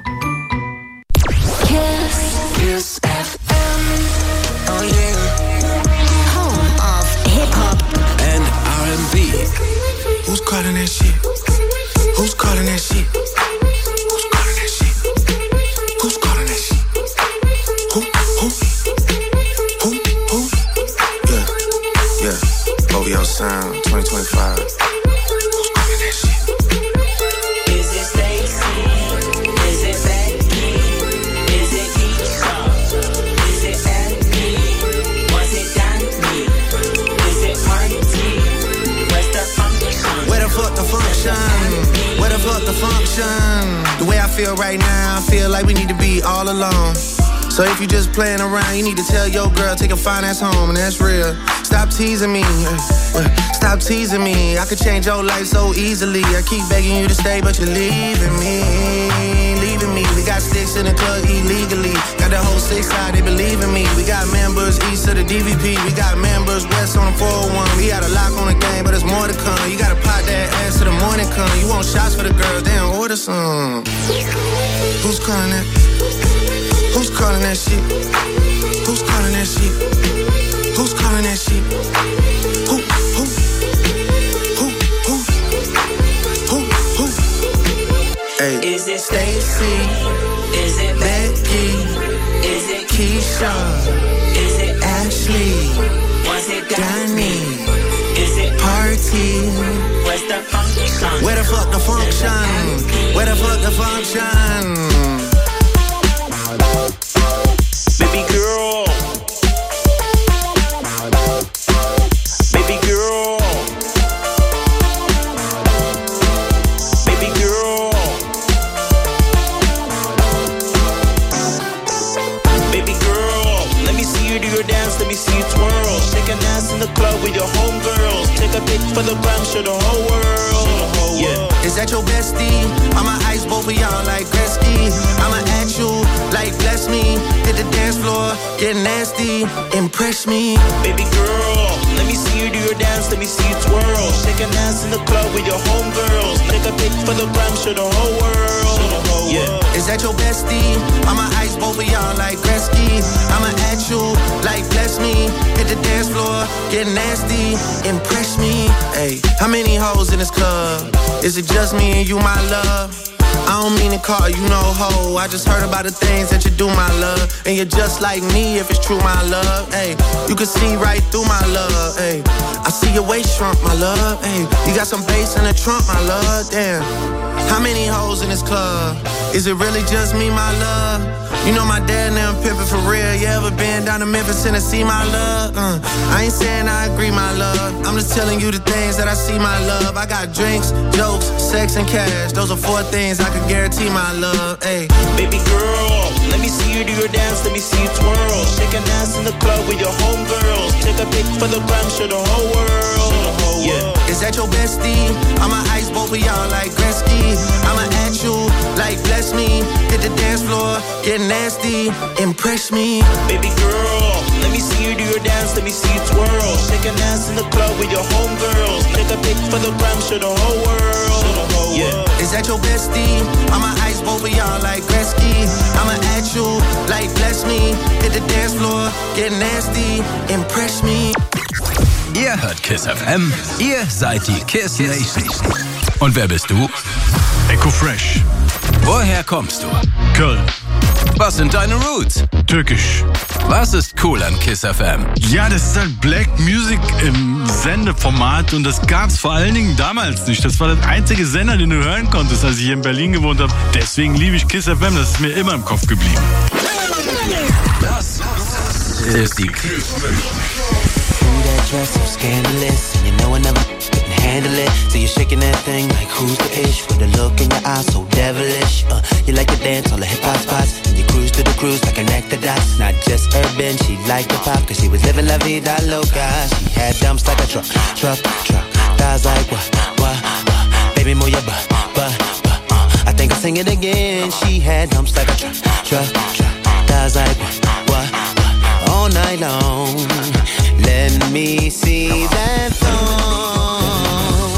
Speaker 16: Kiss. Kiss F M. Oh yeah.
Speaker 6: Home of Hip-Hop
Speaker 3: and R and B.
Speaker 17: Who's calling that shit? Who's calling that shit? Who's calling that shit? Who's calling that shit? Who? Who? Who? Who? Yeah. Yeah. O V O Sound twenty twenty-five. Who's calling that shit?
Speaker 16: Is it Stacy? Is it Becky? Is it Keisha? Is it Andy? Was it Danny? Is it Marty? Where's the function?
Speaker 5: Where the fuck the function? Where the fuck the function? The way I feel right now, I feel like we need to be all alone. So if you just playing around, you need to tell your girl, take a fine ass home, and that's real. Stop teasing me, stop teasing me. I could change your life so easily. I keep begging you to stay, but you're leaving me, leaving me. We got sticks in the club illegally. Got the whole six side, they believe in me. We got members east of the D V P. We got members west on the four oh one. We got a lock on the game, but there's more to come. You gotta pop that ass till the morning come. You want shots for the girls, they don't order some. Who's calling that? Who's calling that shit? Who's calling that shit? Who's calling that shit? Who, who, who, who, who, who? Hey.
Speaker 16: Is it Stacy? Is it Becky? Is it Keisha? Is it Ashley? Was it Danny? Is it Party? Where's the function?
Speaker 5: Where the fuck the function? Where the fuck the function?
Speaker 17: Baby girl. Baby girl. Baby girl. club with your homegirls. Take a pic for the gram, show the whole world. Yeah.
Speaker 5: Is that your bestie? I'ma ice both of y'all like Gretzky. I'ma at you like bless me. Hit the dance floor, get nasty, impress me.
Speaker 17: Baby girl, let me see you do your dance, let me see you twirl. Shake and dance in the club with your homegirls. Take a pic for the gram, show the whole world. Yeah.
Speaker 5: Is that your bestie? I'ma ice both of y'all like Gretzky. I'ma at you like bless me. Hit the dance floor, get nasty, impress me. Hey, how many hoes in this club? Is it just me and you, my love? I don't mean to call you no hoe. I just heard about the things that you do, my love. And you're just like me if it's true, my love. Hey, you can see right through my love. Hey, I see your waist shrunk, my love. Hey, you got some bass in the trunk, my love. Damn. How many hoes in this club? Is it really just me, my love? You know my dad and them pimpin' for real. You ever been down to Memphis, Tennessee, my love? Uh, I ain't saying I agree, my love. I'm just telling you the things that I see, my love. I got drinks, jokes, sex, and cash. Those are four things I can guarantee, my love. Hey,
Speaker 17: baby girl, let me see you do your dance, let me see you twirl. Shake and dance in the club with your homegirls. Take a pic for the gram, show the whole world. Yeah.
Speaker 5: Is that your bestie? I'ma ice both of y'all like Gretzky. I'ma at you like bless me. Hit the dance floor, get nasty, impress me.
Speaker 17: Baby girl, let me see you do your dance, let me see you twirl. Shake and dance in the club with your homegirls. Take a pic for the gram, show the whole world. Yeah.
Speaker 5: Is that your bestie? I'ma ice both of y'all like Gretzky. I'ma at you like bless me. Hit the dance floor, get nasty, impress me.
Speaker 3: Ihr hört Kiss F M, ihr seid die Kiss Nation. Und wer bist du?
Speaker 1: Echo Fresh.
Speaker 3: Woher kommst du?
Speaker 1: Köln.
Speaker 3: Was sind deine Roots?
Speaker 1: Türkisch.
Speaker 3: Was ist cool an Kiss F M?
Speaker 1: Ja, das ist halt Black Music im Sendeformat und das gab's vor allen Dingen damals nicht. Das war der einzige Sender, den du hören konntest, als ich hier in Berlin gewohnt habe. Deswegen liebe ich Kiss F M, das ist mir immer im Kopf geblieben.
Speaker 3: Das ist die Kiss
Speaker 2: Dress so scandalous, and you know I never can handle it. So you're shaking that thing like who's the ish? With a look in your eyes so devilish. Uh, you like to dance all the hip hop spots, and you cruise to the cruise like connect the dots. Not just urban, she liked the pop, cause she was living la vida loca. She had dumps like a truck, truck, truck. Thighs like what, what, what? Baby, move your butt, butt, butt. Uh, I think I'll sing it again. She had dumps like a truck, truck, truck. Thighs like what, what, what? All night long. Let me see that thong,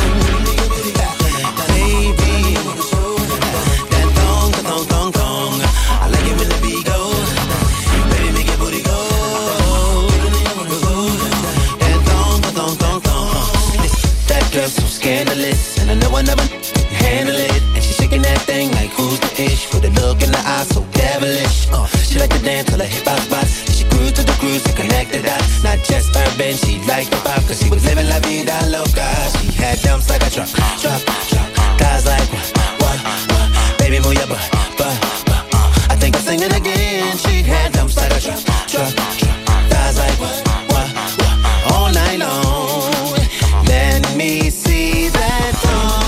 Speaker 2: baby. That thong, thong, thong, thong. I like it when the beat goes. Baby, make your booty go. That thong, thong, thong, thong. That girl's so scandalous, and I know I never handle it. And she's shaking that thing like who's the ish? With a look in the eye so devilish. Uh, she like to dance till her hip hop spots. Cruise to the cruise and connect the dots. Not just urban, she liked the pop, cause she was living la vida loca. She had dumps like a truck, truck, truck. Guys like what, what, what? Baby, move your butt, butt, butt. Uh, I think I'll sing it again. She had dumps like a truck, truck, truck. Guys like what, what, what? All night long. Let me see that thong.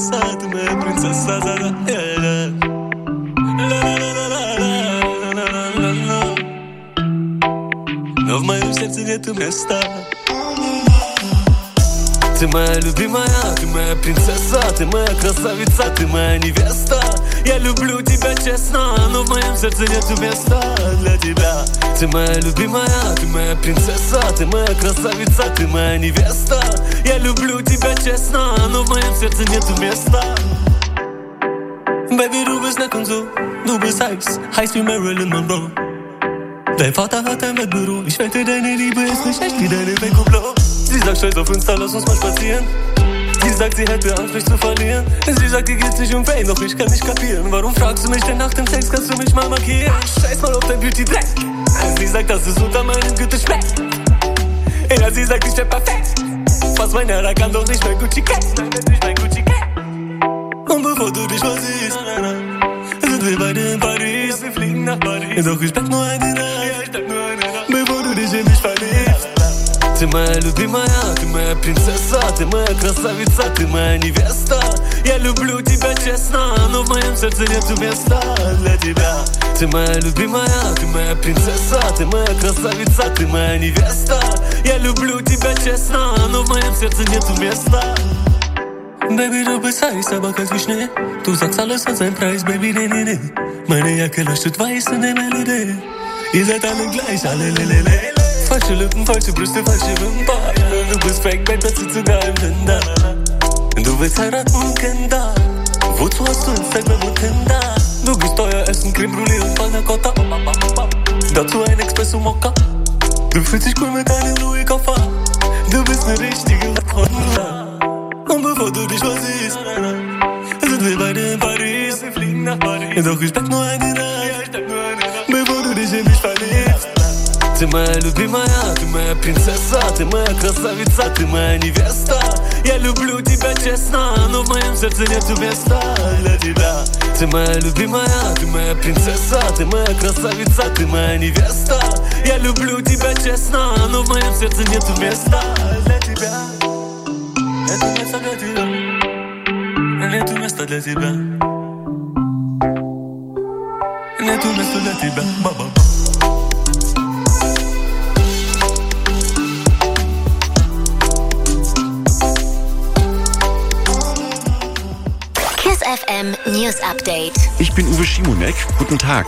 Speaker 9: princesa, ты моя принцесса, да, да, да. Но в моем сердце нету места. Ты моя любимая, ты моя принцесса, ты моя красавица, ты моя невеста. Я люблю тебя честно, но в моем сердце нету места для тебя. Ты моя любимая, ты моя принцесса, ты моя красавица, ты моя невеста. Я люблю тебя честно, но в моем сердце nету места. Baby, du bist nett und so, du bist heiß, heiß wie Marilyn Monroe. Dein Vater hat ein Wettbüro, ich wette, deine Liebe ist nicht echt wie deine Beko-Blau. Sie sagt, scheiß auf Insta, lass uns mal spazieren. Sie sagt, sie hätte Angst, mich zu verlieren. Sie sagt, ihr geht's nicht um Fame, doch ich kann nicht kapieren. Warum fragst du mich denn nach dem Sex, kannst du mich mal markieren? Scheiß mal auf dein Beauty-Dreck. Sie sagt, dass es unter meinem Gürtel schmeckt. Ja, sie sagt, ich wär perfekt. Fast mein Herr, kann doch nicht mein Gucci-Cat. Nein, das ist nicht mein Gucci-Cat. Und bevor du dich versiehst, sind wir beide in Paris. Wir fliegen nach Paris. Doch ich bleib nur eine Nacht, bevor du dich in mich verliebst. Ты моя любимая, ты моя принцесса, ты моя красавица, ты моя невеста. Я люблю тебя честно, но в моем сердце нету места для тебя. Ты моя любимая, ты моя принцесса, ты моя красавица, ты моя невеста. Я люблю тебя честно, но в моем сердце nету места. Baby, du bist heiß, aber kalt wie Schnee. Du sagst, alles hat seinen Preis, Baby, nee, nee, nee. Meine Jacke leuchtet weiß in der Melodie. Ihr seid alle gleich, alle lelele. Falsche Lippen, falsche Brüste, falsche Wimpern. Du bist fake, Babe, das sieht sogar im Tinder. Du willst heiraten und Kinder. Wozu hast du Instagram und Tinder? Du gehst teuer essen, Creme Brûlée und Panna Cotta. Dazu ein Espresso Mokka. Du fühlst dich cool mit deinem Louis-Koffer. Du bist eine richtige Honda. Und bevor du dich versiehst, sind wir beide in Paris. Wir fliegen nach Paris. Doch ich bleib nur eine Nacht, bevor du dich in mich verliebst. Ты моя любимая, ты моя принцесса, ты моя красавица, ты моя невеста. Я люблю тебя честно, но в моем сердце нету места для тебя. Ты моя любимая, ты моя принцесса, ты моя красавица, ты моя невеста. Я люблю тебя честно, но в моем сердце нету места для тебя. Нету места для тебя. Нету места для тебя. Нету места для тебя. Баба.
Speaker 7: F M News Update.
Speaker 10: Ich bin Uwe Schimonek. Guten Tag.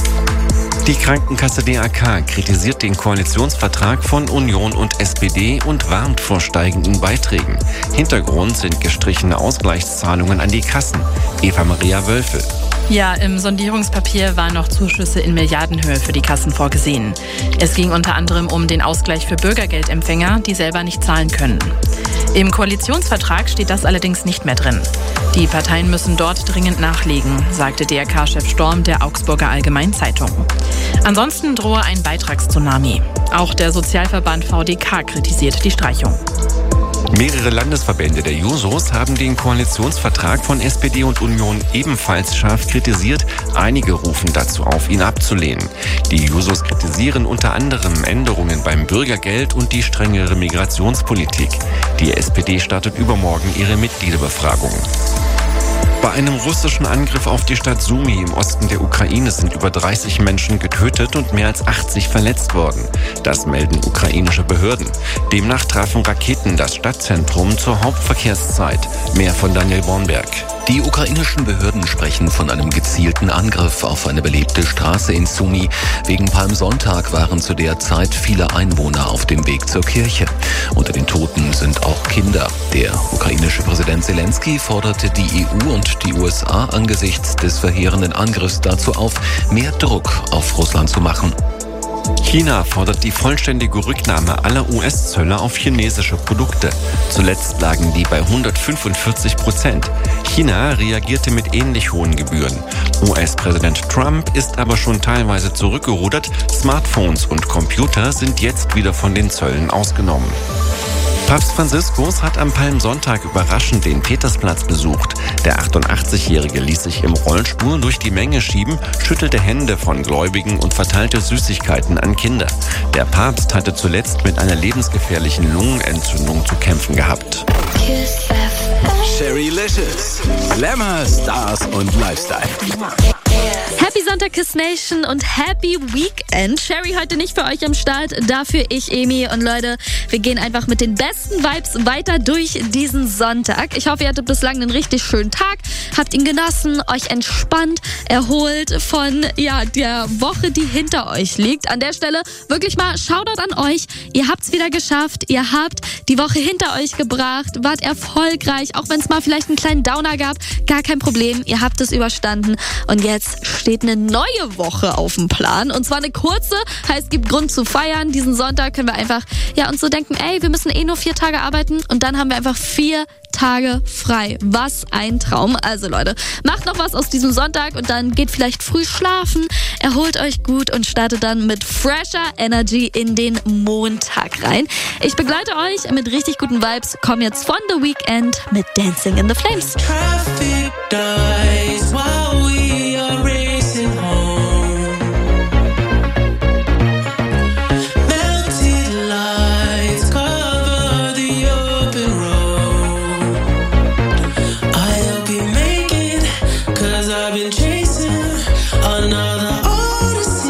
Speaker 10: Die Krankenkasse D A K kritisiert den Koalitionsvertrag von Union und S P D und warnt vor steigenden Beiträgen. Hintergrund sind gestrichene Ausgleichszahlungen an die Kassen. Eva-Maria Wölfe.
Speaker 23: Ja, im Sondierungspapier waren noch Zuschüsse in Milliardenhöhe für die Kassen vorgesehen. Es ging unter anderem um den Ausgleich für Bürgergeldempfänger, die selber nicht zahlen können. Im Koalitionsvertrag steht das allerdings nicht mehr drin. Die Parteien müssen dort dringend nachlegen, sagte D R K-Chef Storm der Augsburger Allgemeinen Zeitung. Ansonsten drohe ein Beitragstsunami. Auch der Sozialverband V D K kritisiert die Streichung.
Speaker 10: Mehrere Landesverbände der Jusos haben den Koalitionsvertrag von S P D und Union ebenfalls scharf kritisiert. Einige rufen dazu auf, ihn abzulehnen. Die Jusos kritisieren unter anderem Änderungen beim Bürgergeld und die strengere Migrationspolitik. Die S P D startet übermorgen ihre Mitgliederbefragung. Bei einem russischen Angriff auf die Stadt Sumy im Osten der Ukraine sind über dreißig Menschen getötet und mehr als achtzig verletzt worden. Das melden ukrainische Behörden. Demnach trafen Raketen das Stadtzentrum zur Hauptverkehrszeit. Mehr von Daniel Bornberg.
Speaker 24: Die ukrainischen Behörden sprechen von einem gezielten Angriff auf eine belebte Straße in Sumy. Wegen Palmsonntag waren zu der Zeit viele Einwohner auf dem Weg zur Kirche. Unter den Toten sind auch Kinder. Der ukrainische Präsident Zelensky forderte die E U und die U S A angesichts des verheerenden Angriffs dazu auf, mehr Druck auf Russland zu machen.
Speaker 10: China fordert die vollständige Rücknahme aller U S-Zölle auf chinesische Produkte. Zuletzt lagen die bei hundertfünfundvierzig Prozent. China reagierte mit ähnlich hohen Gebühren. U S-Präsident Trump ist aber schon teilweise zurückgerudert. Smartphones und Computer sind jetzt wieder von den Zöllen ausgenommen. Papst Franziskus hat am Palmsonntag überraschend den Petersplatz besucht. Der achtundachtzigjährige ließ sich im Rollstuhl durch die Menge schieben, schüttelte Hände von Gläubigen und verteilte Süßigkeiten an Kinder. Der Papst hatte zuletzt mit einer lebensgefährlichen Lungenentzündung zu kämpfen gehabt.
Speaker 16: Kiss F M.
Speaker 3: Sherrylicious. Glamour, Stars und Lifestyle.
Speaker 4: Happy Sonntag, Kiss Nation und Happy Weekend. Sherry heute nicht für euch am Start, dafür ich, Emi. Und Leute, wir gehen einfach mit den besten Vibes weiter durch diesen Sonntag. Ich hoffe, ihr hattet bislang einen richtig schönen Tag, habt ihn genossen, euch entspannt, erholt von ja der Woche, die hinter euch liegt. An der Stelle wirklich mal Shoutout an euch. Ihr habt's wieder geschafft, ihr habt die Woche hinter euch gebracht, wart erfolgreich, auch wenn es mal vielleicht einen kleinen Downer gab, gar kein Problem, ihr habt es überstanden. Und jetzt steht eine neue Woche auf dem Plan. Und zwar eine kurze, heißt, es gibt Grund zu feiern. Diesen Sonntag können wir einfach ja uns so denken, ey, wir müssen eh nur vier Tage arbeiten und dann haben wir einfach vier Tage frei. Was ein Traum. Also Leute, macht noch was aus diesem Sonntag und dann geht vielleicht früh schlafen, erholt euch gut und startet dann mit fresher Energy in den Montag rein. Ich begleite euch mit richtig guten Vibes. Komm jetzt von The Weekend mit Dancing in the Flames.
Speaker 5: Traffic dies while we are racing home. Melted lights cover the open road. I hope you make it, 'cause I've been chasing another odyssey.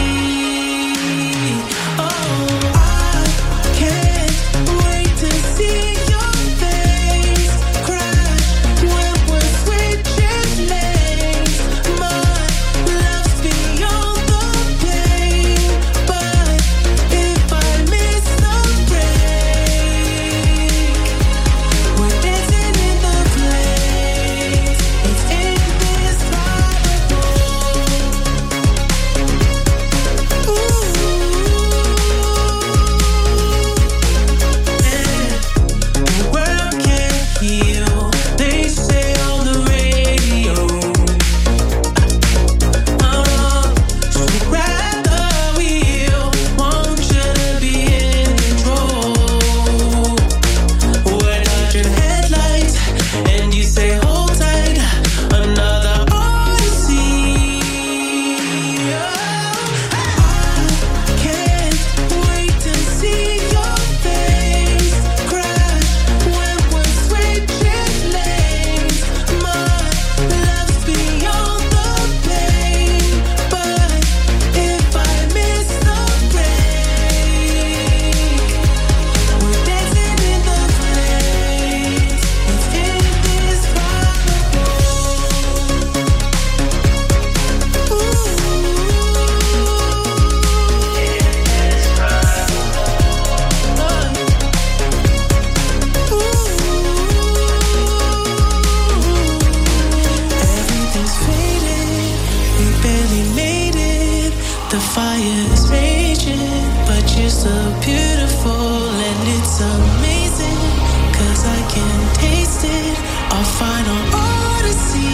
Speaker 5: Oh, I can't wait to see your face crash when we're switching lanes. My love's beyond the pain, but if I miss the break, we're dancing in the flames. It's indescribable. The world can't heal, they say on the radio. Oh, so grab the wheel, want you to be in control. We're dodging headlights, and you say hold tight, another odyssey. I can't wait to see your face crash when we're switching lanes. My love's beyond the pain, but if I miss the break, we're dancing in the flames. It's indescribable. Everything's faded, we barely made it. The fire is raging, but you're so beautiful and it's amazing, 'cause I can taste it, our final odyssey.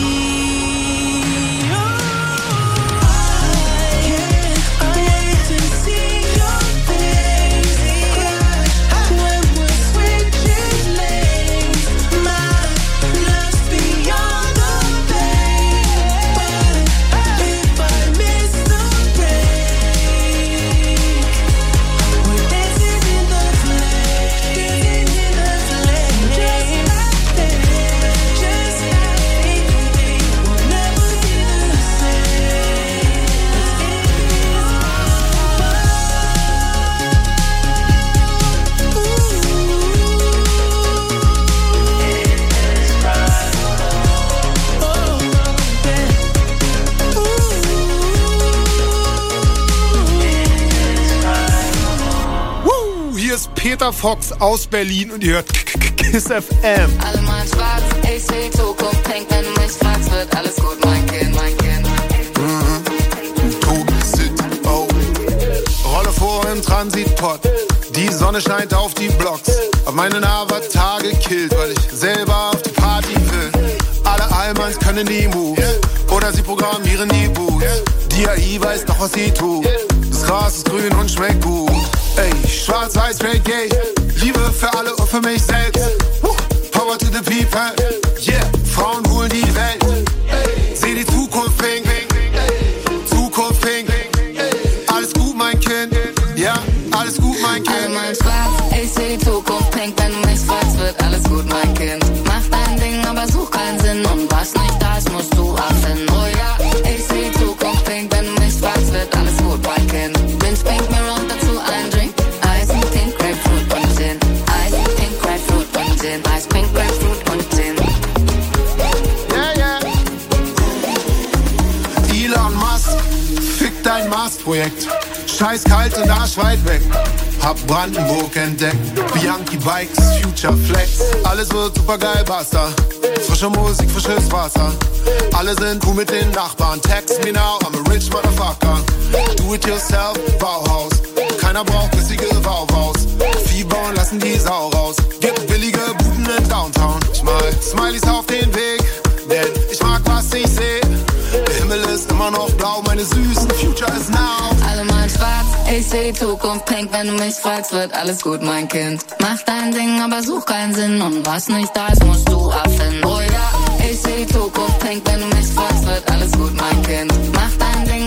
Speaker 5: Oh, I can't wait to see your face crash when we're switching lanes. My love's beyond the pain, but if I miss the break, we're dancing in the flames, dancing in the flames. Just like this, just like anything, we'll never be the same.
Speaker 13: Woo, hier ist Peter Fox aus Berlin und ihr hört Kiss F M.
Speaker 14: Alle mal schwarz, ich seh Zukunft, pink, wenn du mich fragst, wird alles gut, mein Kind, mein Kind.
Speaker 13: Oh. Rolle vor im Transitpot. Die Sonne scheint auf die Blocks. Auf meinen Avatar gekillt, weil ich selber auf die Party will. Alle Allmanns können die Moves. Oder sie programmieren die Boots. Die A I weiß doch, was sie tut. Das Gras ist grün und schmeckt gut. Ey, schwarz-weiß, Reggae. Liebe für alle und für mich selbst. Power to the people. Yeah, Frauen holen die Welt. Seh die Zukunft pink. Zukunft pink. Alles gut, mein Kind. Ja, alles gut, mein Kind.
Speaker 14: Alle mal schwarz, ich seh die Zukunft pink, wenn du mich fragst, wird alles gut, mein Kind. Mach dein Ding,
Speaker 13: Mars-Projekt. Scheiß kalt und Arsch weit weg. Hab Brandenburg entdeckt. Bianchi Bikes, Future Flex. Alles wird super geil, basta. Frische Musik, frisches Wasser. Alle sind cool mit den Nachbarn. Text me now, I'm a rich motherfucker. Do it yourself, Bauhaus. Keiner braucht bissige Wauwaus. Fieber und lassen die Sau raus. Gibt billige Buden in Downtown. Ich mal Smileys auf den Weg, denn ich mag, was ich seh. Der Himmel ist immer noch blau, meine süßen Future is now.
Speaker 14: Alle mal schwarz, ich seh die Zukunft pink. Wenn du mich fragst, wird alles gut, mein Kind. Mach dein Ding, aber such keinen Sinn. Und was nicht da ist, musst du abfinden. Oh ja, ich seh die Zukunft pink. Wenn du mich fragst, wird alles gut, mein Kind. Mach dein Ding,